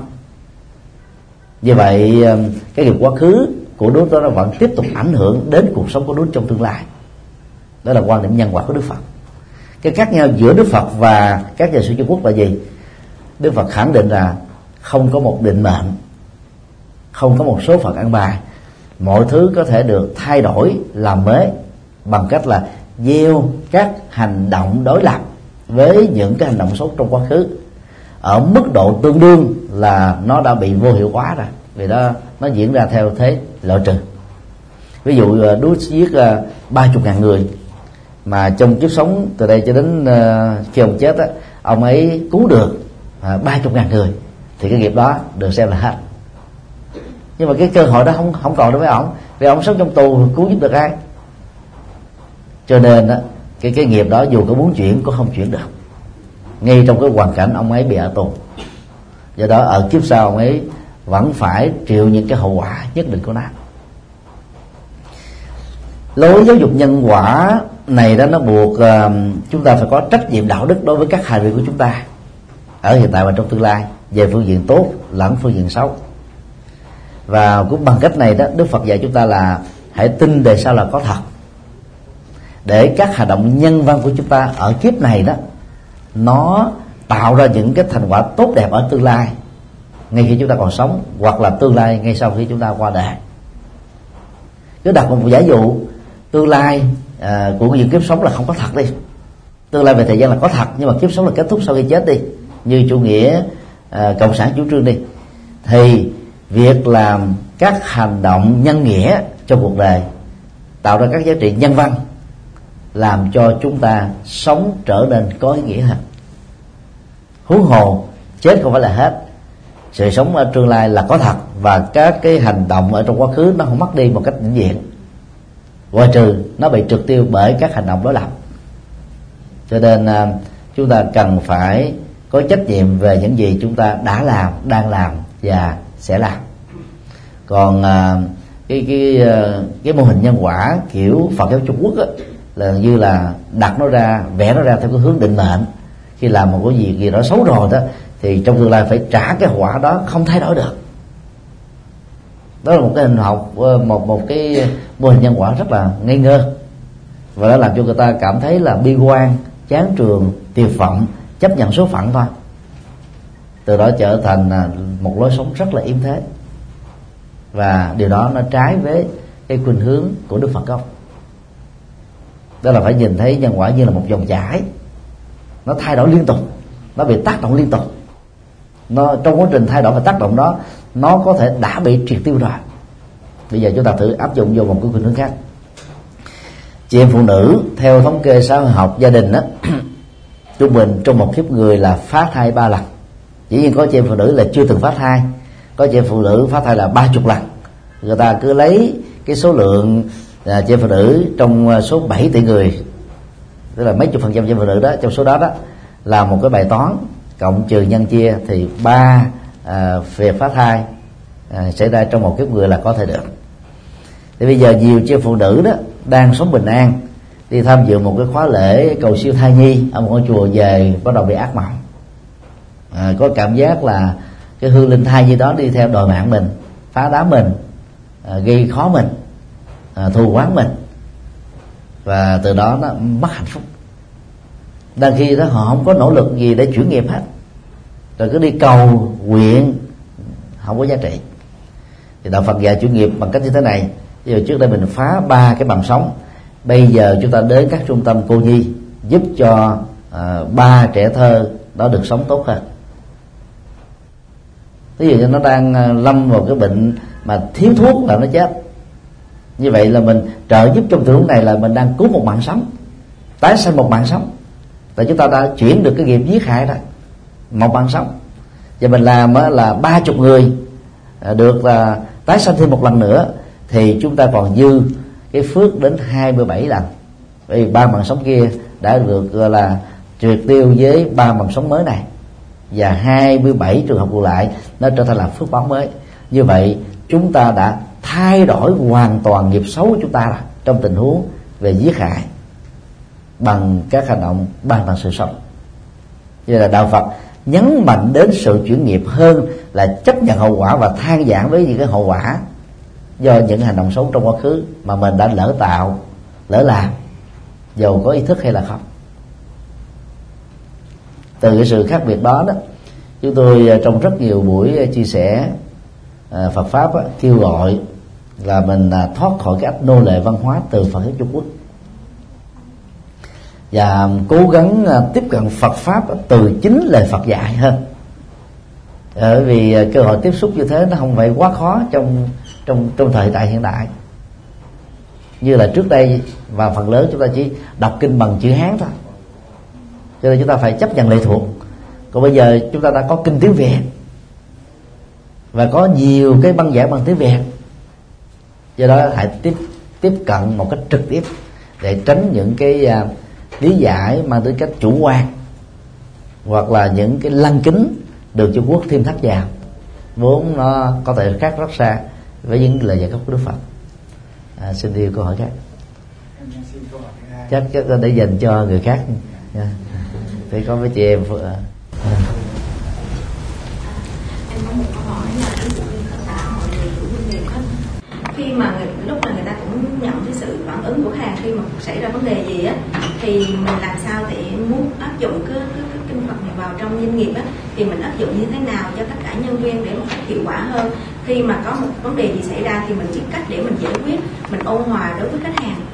Như vậy cái nghiệp quá khứ của đứa đó nó vẫn tiếp tục ảnh hưởng đến cuộc sống của đứa trong tương lai. Đó là quan điểm nhân quả của Đức Phật. Cái khác nhau giữa Đức Phật và các nhà sư Trung Quốc là gì? Đức Phật khẳng định là không có một định mệnh, không có một số phận ăn bài, mọi thứ có thể được thay đổi làm mới bằng cách là gieo các hành động đối lập với những cái hành động xấu trong quá khứ ở mức độ tương đương là nó đã bị vô hiệu hóa rồi, vì đó nó diễn ra theo thế loại trừ. Ví dụ đuối giết ba chục ngàn người, mà trong kiếp sống từ đây cho đến uh, khi ông chết á, ông ấy cứu được ba chục ngàn người, thì cái nghiệp đó được xem là hết. Nhưng mà cái cơ hội đó không không còn đối với ông, vì ông sống trong tù cứu giúp được ai. Cho nên á, cái cái nghiệp đó dù có muốn chuyển cũng không chuyển được, ngay trong cái hoàn cảnh ông ấy bị ở tù. Do đó ở kiếp sau ông ấy vẫn phải chịu những cái hậu quả nhất định của nó. Lối giáo dục nhân quả này đó nó buộc uh, chúng ta phải có trách nhiệm đạo đức đối với các hành vi của chúng ta ở hiện tại và trong tương lai, về phương diện tốt lẫn phương diện xấu. Và cũng bằng cách này đó, Đức Phật dạy chúng ta là hãy tin đời sau là có thật, để các hành động nhân văn của chúng ta ở kiếp này đó nó tạo ra những cái thành quả tốt đẹp ở tương lai ngay khi chúng ta còn sống, hoặc là tương lai ngay sau khi chúng ta qua đời. Cứ đặt một giả dụ tương lai à, của những kiếp sống là không có thật đi, tương lai về thời gian là có thật, nhưng mà kiếp sống là kết thúc sau khi chết đi, như chủ nghĩa à, cộng sản chủ trương đi, thì việc làm các hành động nhân nghĩa trong cuộc đời tạo ra các giá trị nhân văn làm cho chúng ta sống trở nên có ý nghĩa hơn. Huống hồ chết không phải là hết, sự sống ở tương lai là có thật, và các cái hành động ở trong quá khứ nó không mất đi một cách vĩnh viễn, ngoại trừ nó bị triệt tiêu bởi các hành động đối lập. Cho nên chúng ta cần phải có trách nhiệm về những gì chúng ta đã làm, đang làm và sẽ làm. Còn cái cái cái mô hình nhân quả kiểu Phật giáo Trung Quốc á, là như là đặt nó ra, vẽ nó ra theo cái hướng định mệnh. Khi làm một cái gì gì đó xấu rồi đó, thì trong tương lai phải trả cái quả đó, không thay đổi được. Đó là một cái hình học, một một cái mô hình nhân quả rất là ngây ngơ, và nó làm cho người ta cảm thấy là bi quan, chán trường, tuyệt vọng, chấp nhận số phận thôi. Từ đó trở thành một lối sống rất là yếm thế, và điều đó nó trái với cái khuynh hướng của Đức Phật gốc. Đó là phải nhìn thấy nhân quả như là một dòng chảy, nó thay đổi liên tục, nó bị tác động liên tục. Nó trong quá trình thay đổi và tác động đó, nó có thể đã bị triệt tiêu rồi. Bây giờ chúng ta thử áp dụng vô một cái khuynh hướng khác. Chị em phụ nữ theo thống kê xã hội học gia đình đó, trung bình trong một kiếp người là phá thai ba lần. Dĩ nhiên có chị em phụ nữ là chưa từng phá thai, có chị em phụ nữ phá thai là ba chục lần. Người ta cứ lấy cái số lượng à, chị em phụ nữ trong số bảy tỷ người, tức là mấy chục phần trăm chị em phụ nữ đó, trong số đó đó là một cái bài toán cộng trừ nhân chia, thì ba à, việc phá thai à, xảy ra trong một kiếp người là có thể được. Thì bây giờ nhiều chị phụ nữ đó đang sống bình an, đi tham dự một cái khóa lễ cầu siêu thai nhi ở một ngôi chùa, về bắt đầu bị ác mộng, à, có cảm giác là cái hương linh thai như đó đi theo đòi mạng mình, phá đám mình, à, gây khó mình, à, thù oán mình, và từ đó nó mất hạnh phúc. Đang khi đó họ không có nỗ lực gì để chuyển nghiệp hết, rồi cứ đi cầu nguyện không có giá trị. Thì đạo Phật dạy chuyển nghiệp bằng cách như thế này. Bây giờ trước đây mình phá ba cái bằng sống, bây giờ chúng ta đến các trung tâm cô nhi giúp cho à, ba trẻ thơ đó được sống tốt hơn. Ví dụ như nó đang lâm vào cái bệnh mà thiếu thuốc là nó chết, như vậy là mình trợ giúp trong tình huống này là mình đang cứu một mạng sống, tái sanh một mạng sống. Tại chúng ta đã chuyển được cái nghiệp giết hại rồi, một mạng sống, và mình làm là ba chục người được là tái sanh thêm một lần nữa, thì chúng ta còn dư cái phước đến hai mươi bảy lần. Bởi vì ba mạng sống kia đã được gọi là triệt tiêu với ba mạng sống mới này, và hai mươi bảy trường hợp còn lại nó trở thành là phước báo mới. Như vậy chúng ta đã thay đổi hoàn toàn nghiệp xấu của chúng ta là trong tình huống về giết hại bằng các hành động ban tặng sự sống. Như là đạo Phật nhấn mạnh đến sự chuyển nghiệp hơn là chấp nhận hậu quả và than vãn với những cái hậu quả do những hành động xấu trong quá khứ mà mình đã lỡ tạo, lỡ làm, dầu có ý thức hay là không. Từ cái sự khác biệt đó đó, chúng tôi trong rất nhiều buổi chia sẻ Phật pháp đó, kêu gọi là mình thoát khỏi cái ách nô lệ văn hóa từ Phật giáo Trung Quốc, và cố gắng tiếp cận Phật pháp từ chính lời Phật dạy hơn. Bởi vì cơ hội tiếp xúc như thế nó không phải quá khó trong trong trong thời đại hiện đại. Như là trước đây và phần lớn chúng ta chỉ đọc kinh bằng chữ Hán thôi, cho nên chúng ta phải chấp nhận lệ thuộc. Còn bây giờ chúng ta đã có kinh tiếng Việt và có nhiều cái băng giảng bằng tiếng Việt, do đó hãy tiếp tiếp cận một cách trực tiếp để tránh những cái uh, lý giải mang tới cách chủ quan, hoặc là những cái lăng kính được Trung Quốc thêm thắt vào, vốn nó có thể khác rất xa với những lời dạy của Đức Phật. À, xin điều câu hỏi khác. Chắc chắc để dành cho người khác. Yeah. Thì có với chị em. À. Em có một câu hỏi là ví dụ như tất cả mọi người chủ doanh nghiệp hết, khi mà người, lúc mà người ta cũng nhận cái sự phản ứng của khách hàng khi mà xảy ra vấn đề gì á, thì mình làm sao để muốn áp dụng cái, cái, cái kinh Phật này vào trong doanh nghiệp á, thì mình áp dụng như thế nào cho tất cả nhân viên để một cách hiệu quả hơn. Khi mà có một vấn đề gì xảy ra thì mình biết cách để mình giải quyết, mình ôn hòa đối với khách hàng.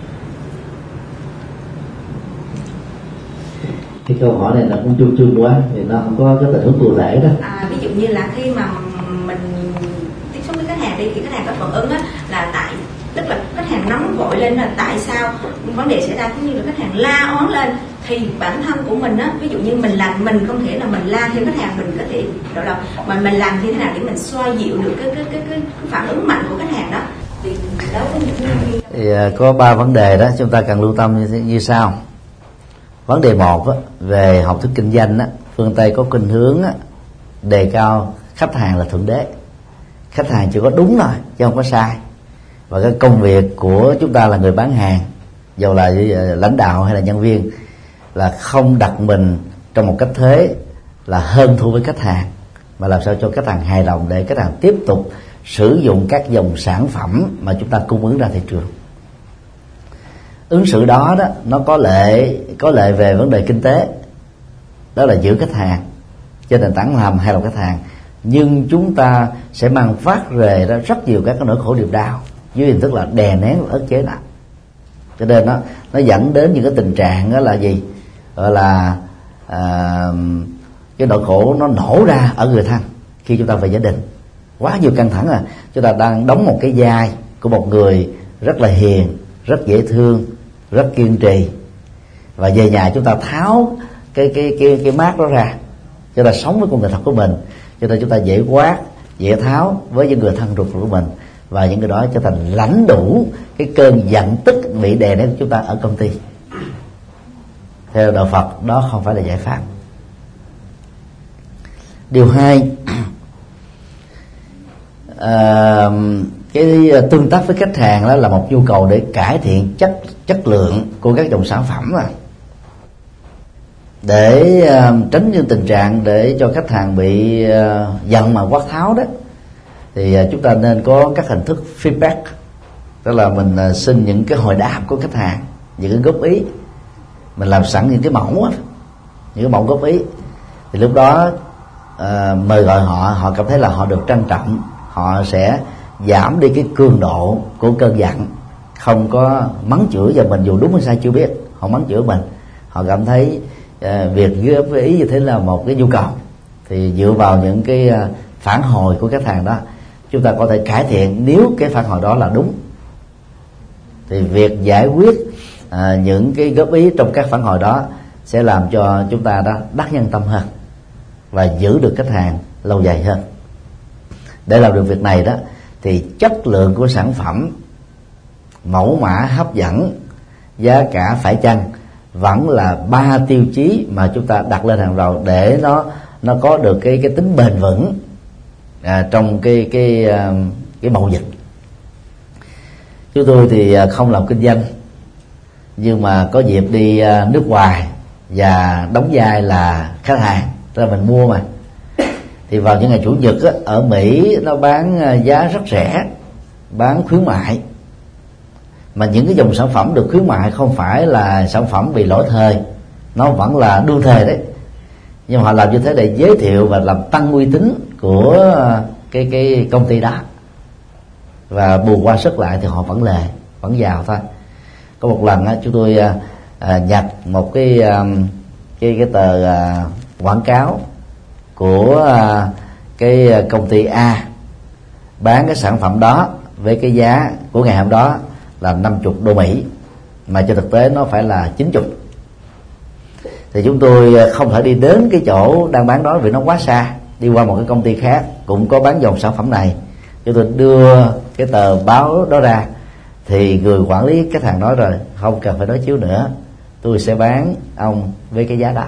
Cái câu hỏi này là cũng chung chung quá, thì nó không có cái tình huống cụ thể đó. À, ví dụ như là khi mà mình tiếp xúc với khách hàng đi, thì khách hàng có phản ứng á, là tại tức là khách hàng nóng vội lên là tại sao vấn đề xảy ra, cũng như là khách hàng la oán lên, thì bản thân của mình á, ví dụ như mình làm, mình không thể là mình la theo khách hàng, mình có thể đó là mà mình làm như thế nào để mình xoa dịu được cái cái cái cái, cái phản ứng mạnh của khách hàng đó. Thì đối với những người thì có ba vấn đề đó chúng ta cần lưu tâm như, như sau. Vấn đề một á, về học thuyết kinh doanh á, phương Tây có khuynh hướng á, đề cao khách hàng là thượng đế, khách hàng chỉ có đúng thôi chứ không có sai, và cái công việc của chúng ta là người bán hàng, dầu là lãnh đạo hay là nhân viên, là không đặt mình trong một cách thế là hơn thua với khách hàng, mà làm sao cho khách hàng hài lòng để khách hàng tiếp tục sử dụng các dòng sản phẩm mà chúng ta cung ứng ra thị trường. Ứng xử đó đó nó có lệ có lệ về vấn đề kinh tế, đó là giữ khách hàng trên nền tảng làm hài lòng khách hàng, nhưng chúng ta sẽ mang phát rề ra rất nhiều các cái nỗi khổ niềm đau dưới hình thức là đè nén và ức chế nó. Cho nên nó nó dẫn đến những cái tình trạng đó là gì, gọi là à, cái nỗi khổ nó nổ ra ở người thân khi chúng ta về gia đình. Quá nhiều căng thẳng, à chúng ta đang đóng một cái vai của một người rất là hiền, rất dễ thương, rất kiên trì, và về nhà chúng ta tháo cái cái cái cái mác đó ra, chúng ta sống với con người thật của mình, cho nên chúng ta dễ quát, dễ tháo với những người thân ruột của mình, và những người đó trở thành lãnh đủ cái cơn giận tức bị đè nén của chúng ta ở công ty. Theo đạo Phật đó không phải là giải pháp. Điều hai, à, cái tương tác với khách hàng đó là một nhu cầu để cải thiện chất chất lượng của các dòng sản phẩm à. Để uh, tránh những tình trạng để cho khách hàng bị uh, giận mà quát tháo đó, thì uh, chúng ta nên có các hình thức feedback, tức là mình uh, xin những cái hồi đáp của khách hàng, những cái góp ý, mình làm sẵn những cái mẫu đó, những cái mẫu góp ý, thì lúc đó uh, mời gọi họ, họ cảm thấy là họ được trân trọng, họ sẽ giảm đi cái cường độ của cơn giận, không có mắng chửi vào mình dù đúng hay sai chưa biết, họ mắng chửi mình, họ cảm thấy uh, việc góp ý như thế là một cái nhu cầu. Thì dựa vào những cái uh, phản hồi của khách hàng đó, chúng ta có thể cải thiện. Nếu cái phản hồi đó là đúng thì việc giải quyết uh, những cái góp ý trong các phản hồi đó sẽ làm cho chúng ta đó đắc nhân tâm hơn và giữ được khách hàng lâu dài hơn. Để làm được việc này đó thì chất lượng của sản phẩm, mẫu mã hấp dẫn, giá cả phải chăng vẫn là ba tiêu chí mà chúng ta đặt lên hàng đầu để nó nó có được cái cái tính bền vững à, trong cái cái cái mậu dịch. Chúng tôi thì không làm kinh doanh, nhưng mà có dịp đi nước ngoài và đóng vai là khách hàng, tức là mình mua mà. Thì vào những ngày chủ nhật á, ở Mỹ nó bán giá rất rẻ, bán khuyến mại, mà những cái dòng sản phẩm được khuyến mại không phải là sản phẩm bị lỗi thời, nó vẫn là đương thời đấy, nhưng mà họ làm như thế để giới thiệu và làm tăng uy tín của cái cái công ty đó, và bù qua sức lại thì họ vẫn lời, vẫn giàu thôi. Có một lần á, chúng tôi à, nhặt một cái à, cái cái tờ à, quảng cáo của à, cái công ty A bán cái sản phẩm đó với cái giá của ngày hôm đó là năm mươi đô Mỹ, mà trên thực tế nó phải là chín mươi. Thì chúng tôi không thể đi đến cái chỗ đang bán đó vì nó quá xa, đi qua một cái công ty khác cũng có bán dòng sản phẩm này. Chúng tôi đưa cái tờ báo đó ra thì người quản lý khách hàng nói rồi, không cần phải đối chiếu nữa, tôi sẽ bán ông với cái giá đó.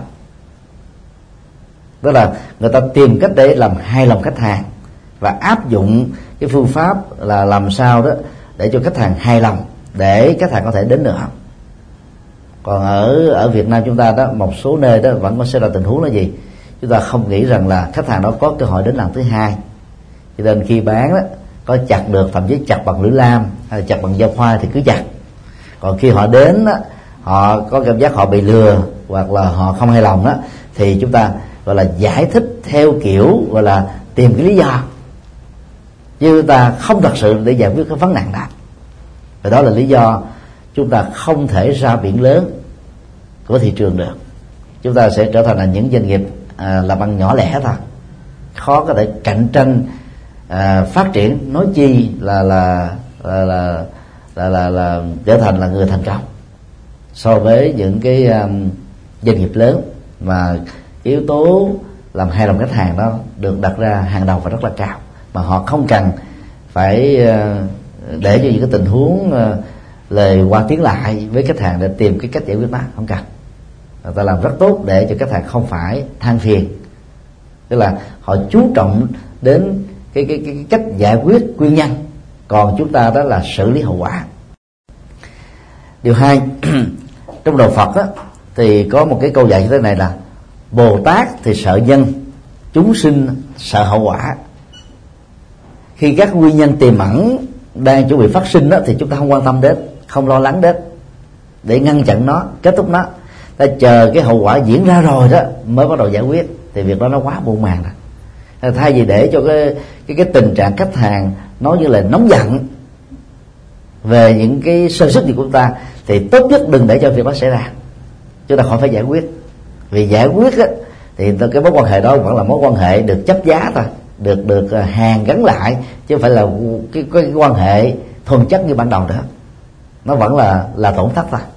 Tức là người ta tìm cách để làm hài lòng khách hàng và áp dụng cái phương pháp là làm sao đó để cho khách hàng hài lòng, để khách hàng có thể đến nữa. Còn ở ở Việt Nam chúng ta đó, một số nơi đó vẫn có xảy ra tình huống là gì? Chúng ta không nghĩ rằng là khách hàng đó có cơ hội đến lần thứ hai, cho nên khi bán đó có chặt được, thậm chí chặt bằng lưỡi lam hay là chặt bằng dao khoai thì cứ chặt. Còn khi họ đến đó, họ có cảm giác họ bị lừa hoặc là họ không hài lòng đó, thì chúng ta gọi là giải thích theo kiểu gọi là tìm cái lý do, chứ ta không thật sự để giải quyết cái vấn nạn đó. Và đó là lý do chúng ta không thể ra biển lớn của thị trường được. Chúng ta sẽ trở thành là những doanh nghiệp à, làm ăn nhỏ lẻ thôi, khó có thể cạnh tranh à, phát triển, nói chi là là là là là, là, là trở thành là người thành công so với những cái um, doanh nghiệp lớn mà cái yếu tố làm hài lòng khách hàng đó được đặt ra hàng đầu và rất là cao, mà họ không cần phải uh, để cho những cái tình huống uh, lời qua tiếng lại với khách hàng để tìm cái cách giải quyết nó, không cần. Người ta làm rất tốt để cho khách hàng không phải than phiền, tức là họ chú trọng đến cái cái cái cách giải quyết nguyên nhân, còn chúng ta đó là xử lý hậu quả. Điều hai, trong đạo Phật á, thì có một cái câu dạy như thế này là Bồ Tát thì sợ nhân, chúng sinh sợ hậu quả. Khi các nguyên nhân tiềm ẩn đang chuẩn bị phát sinh đó, thì chúng ta không quan tâm đến, không lo lắng đến để ngăn chặn nó, kết thúc nó. Ta chờ cái hậu quả diễn ra rồi đó mới bắt đầu giải quyết, thì việc đó nó quá muộn màng rồi. Thay vì để cho cái cái cái tình trạng khách hàng nói như là nóng giận về những cái sơ suất gì của chúng ta, thì tốt nhất đừng để cho việc đó xảy ra, chúng ta khỏi phải giải quyết. Vì giải quyết á, thì cái mối quan hệ đó vẫn là mối quan hệ được chấp giá thôi, được được hàn gắn lại, chứ không phải là cái, cái, cái quan hệ thuần chất như ban đầu nữa, nó vẫn là là tổn thất thôi.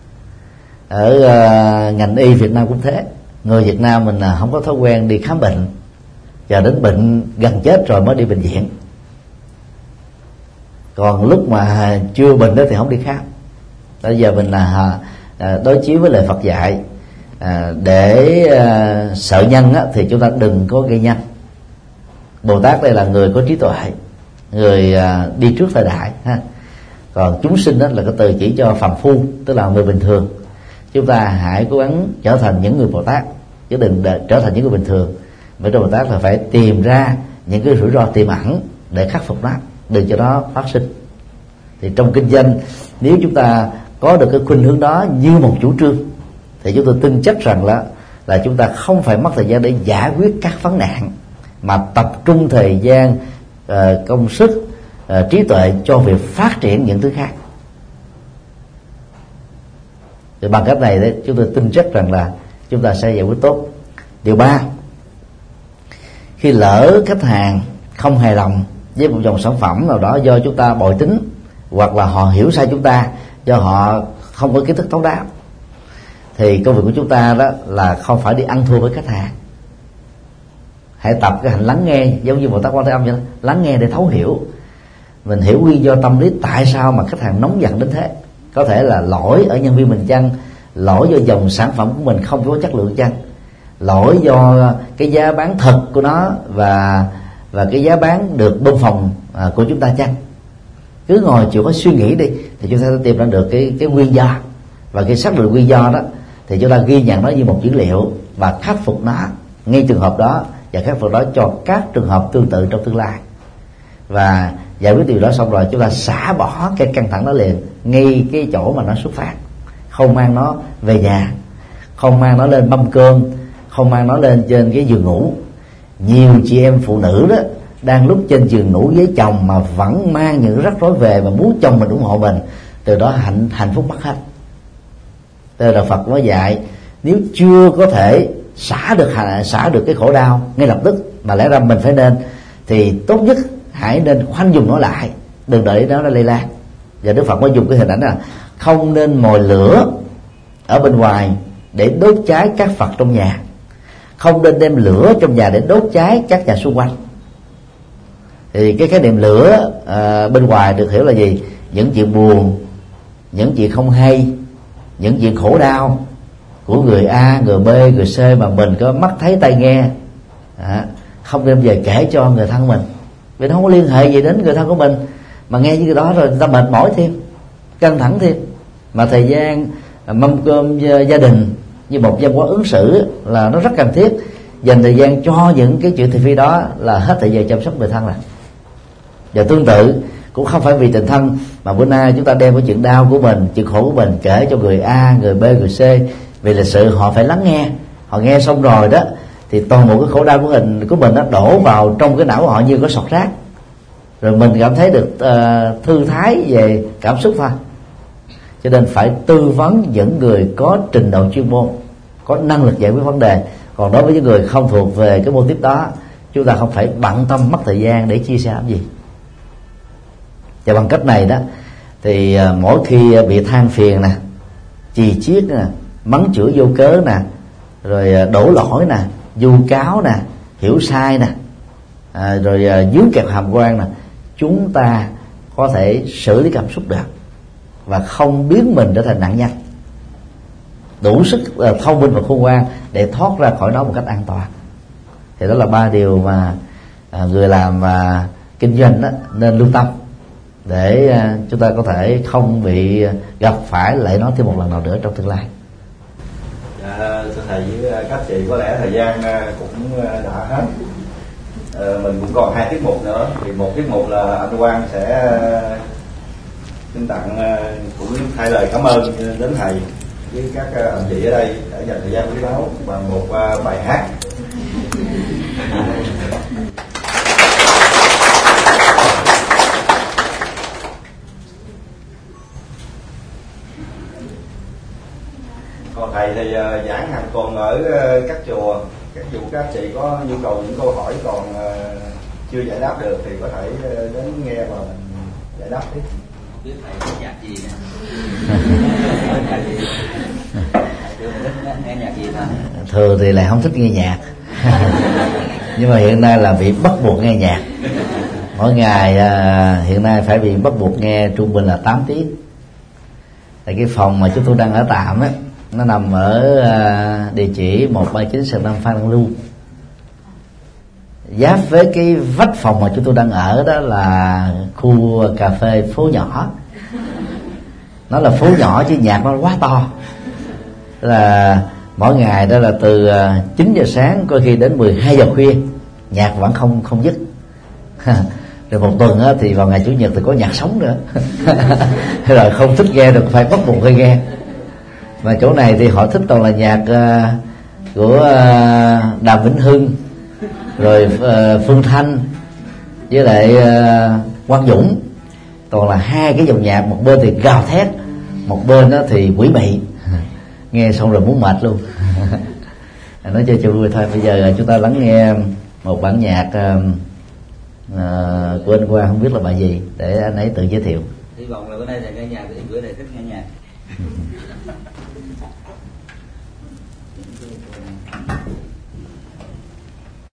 Ở uh, ngành y Việt Nam cũng thế, người Việt Nam mình uh, không có thói quen đi khám bệnh, chờ đến bệnh gần chết rồi mới đi bệnh viện, còn lúc mà chưa bệnh đó thì không đi khám. Bây giờ mình là uh, đối chiếu với lời Phật dạy, uh, để uh, sợ nhân á, thì chúng ta đừng có gây nhân. Bồ Tát đây là người có trí tuệ, người à, đi trước thời đại ha. Còn chúng sinh đó là cái từ chỉ cho phàm phu, tức là người bình thường. Chúng ta hãy cố gắng trở thành những người Bồ Tát, chứ đừng để trở thành những người bình thường. Bởi trong Bồ Tát là phải tìm ra những cái rủi ro tiềm ẩn để khắc phục nó, đừng cho nó phát sinh. Thì trong kinh doanh, nếu chúng ta có được cái khuynh hướng đó như một chủ trương, thì chúng tôi tin chắc rằng là là chúng ta không phải mất thời gian để giải quyết các vấn nạn, mà tập trung thời gian, uh, công sức, uh, trí tuệ cho việc phát triển những thứ khác. Thì bằng cách này đấy, chúng tôi tin chắc rằng là chúng ta sẽ giải quyết tốt. Điều ba, khi lỡ khách hàng không hài lòng với một dòng sản phẩm nào đó do chúng ta bội tín, hoặc là họ hiểu sai chúng ta do họ không có kiến thức thấu đáo, thì công việc của chúng ta đó là không phải đi ăn thua với khách hàng. Hãy tập cái hành lắng nghe, giống như Bồ Tát Quan Thế Âm vậy đó, lắng nghe để thấu hiểu. Mình hiểu nguyên do tâm lý tại sao mà khách hàng nóng giận đến thế. Có thể là lỗi ở nhân viên mình chăng, lỗi do dòng sản phẩm của mình không có chất lượng chăng, lỗi do cái giá bán thật của nó và và cái giá bán được bơm phòng à, của chúng ta chăng. Cứ ngồi chịu có suy nghĩ đi thì chúng ta sẽ tìm ra được cái cái nguyên do, và khi xác định nguyên do đó thì chúng ta ghi nhận nó như một dữ liệu và khắc phục nó ngay trường hợp đó, và khắc phục đó cho các trường hợp tương tự trong tương lai. Và giải quyết điều đó xong rồi, chúng ta xả bỏ cái căng thẳng đó liền ngay cái chỗ mà nó xuất phát, không mang nó về nhà, không mang nó lên mâm cơm, không mang nó lên trên cái giường ngủ. Nhiều chị em phụ nữ đó đang lúc trên giường ngủ với chồng mà vẫn mang những rắc rối về và muốn chồng mình ủng hộ mình, từ đó hạnh hạnh phúc mất hết. Từ là Phật mới dạy, nếu chưa có thể xả được xả được cái khổ đau ngay lập tức, mà lẽ ra mình phải nên, thì tốt nhất hãy nên khoanh dùng nó lại, đừng đợi nó lây lan. Và Đức Phật mới dùng cái hình ảnh là không nên mồi lửa ở bên ngoài để đốt cháy các Phật trong nhà, không nên đem lửa trong nhà để đốt cháy các nhà xung quanh. Thì cái khái niệm lửa à, bên ngoài được hiểu là gì? Những chuyện buồn, những chuyện không hay, những chuyện khổ đau của người A, người B, người C mà mình có mắt thấy tai nghe, à, không đem về kể cho người thân mình, vì nó không có liên hệ gì đến người thân của mình. Mà nghe như cái đó rồi người ta mệt mỏi thêm, căng thẳng thêm. Mà thời gian mâm cơm gia đình như một văn hóa ứng xử là nó rất cần thiết. Dành thời gian cho những cái chuyện thị phi đó là hết thời gian chăm sóc người thân rồi. Và tương tự cũng không phải vì tình thân mà bữa nay chúng ta đem cái chuyện đau của mình, chuyện khổ của mình kể cho người A, người B, người C. Vì lịch sự họ phải lắng nghe, họ nghe xong rồi đó thì toàn bộ cái khổ đau của mình của mình nó đổ vào trong cái não của họ như có sọt rác, rồi mình cảm thấy được uh, thư thái về cảm xúc thôi. Cho nên phải tư vấn những người có trình độ chuyên môn, có năng lực giải quyết vấn đề. Còn đối với những người không thuộc về cái mô típ đó, chúng ta không phải bận tâm mất thời gian để chia sẻ làm gì. Và bằng cách này đó thì uh, mỗi khi bị than phiền nè, chì chiết nè, mắng chửi vô cớ nè, rồi uh, đổ lỗi nè, vu cáo nè, hiểu sai nè, à, rồi uh, dướng kẹt hàm quan nè, chúng ta có thể xử lý cảm xúc được và không biến mình trở thành nạn nhân, đủ sức uh, thông minh và khôn ngoan để thoát ra khỏi nó một cách an toàn. Thì đó là ba điều mà uh, người làm uh, kinh doanh đó nên lưu tâm, để uh, chúng ta có thể không bị gặp phải lại nó thêm một lần nào nữa trong tương lai. Dạ, thưa thầy với các chị, có lẽ thời gian cũng đã hết. À, mình cũng còn hai tiết mục nữa. Thì một tiết mục là anh Quang sẽ xin tặng, cũng thay lời cảm ơn đến thầy với các anh chị ở đây đã dành thời gian quý báu bằng một bài hát. Còn thầy thì uh, giảng hàng tuần ở uh, các chùa. Các dù các chị có nhu cầu những câu hỏi còn uh, chưa giải đáp được thì có thể uh, đến nghe và mình giải đáp tiếp. Biết thầy có nhạc gì nè? Nghe nhạc gì thôi? Thường thì lại không thích nghe nhạc, nhưng mà hiện nay là bị bắt buộc nghe nhạc. Mỗi ngày uh, hiện nay phải bị bắt buộc nghe trung bình là tám tiếng. Tại cái phòng mà chúng tôi đang ở tạm á, nó nằm ở uh, địa chỉ một ba chín Sài Nam Phan Đăng Lưu. giáp với cái vách phòng mà chúng tôi đang ở đó là khu cà phê phố nhỏ. Nó là phố nhỏ chứ nhạc nó quá to, là mỗi ngày đó là từ chín giờ sáng coi khi đến mười hai giờ khuya nhạc vẫn không không dứt. Rồi một tuần á, thì vào ngày chủ nhật thì có nhạc sống nữa. Rồi không thích nghe được phải bắt buộc phải nghe. Mà chỗ này thì họ thích toàn là nhạc uh, của uh, Đàm Vĩnh Hưng, rồi uh, Phương Thanh với lại uh, Quang Dũng. Toàn là hai cái dòng nhạc, một bên thì gào thét, một bên đó thì quỷ mị. Nghe xong rồi muốn mệt luôn. Nói cho vui thôi. Bây giờ chúng ta lắng nghe một bản nhạc uh, uh, của anh Quang, không biết là bài gì, để anh ấy tự giới thiệu. Hy vọng là bữa nay thầy nghe nhạc thì bữa này thích nghe nhạc.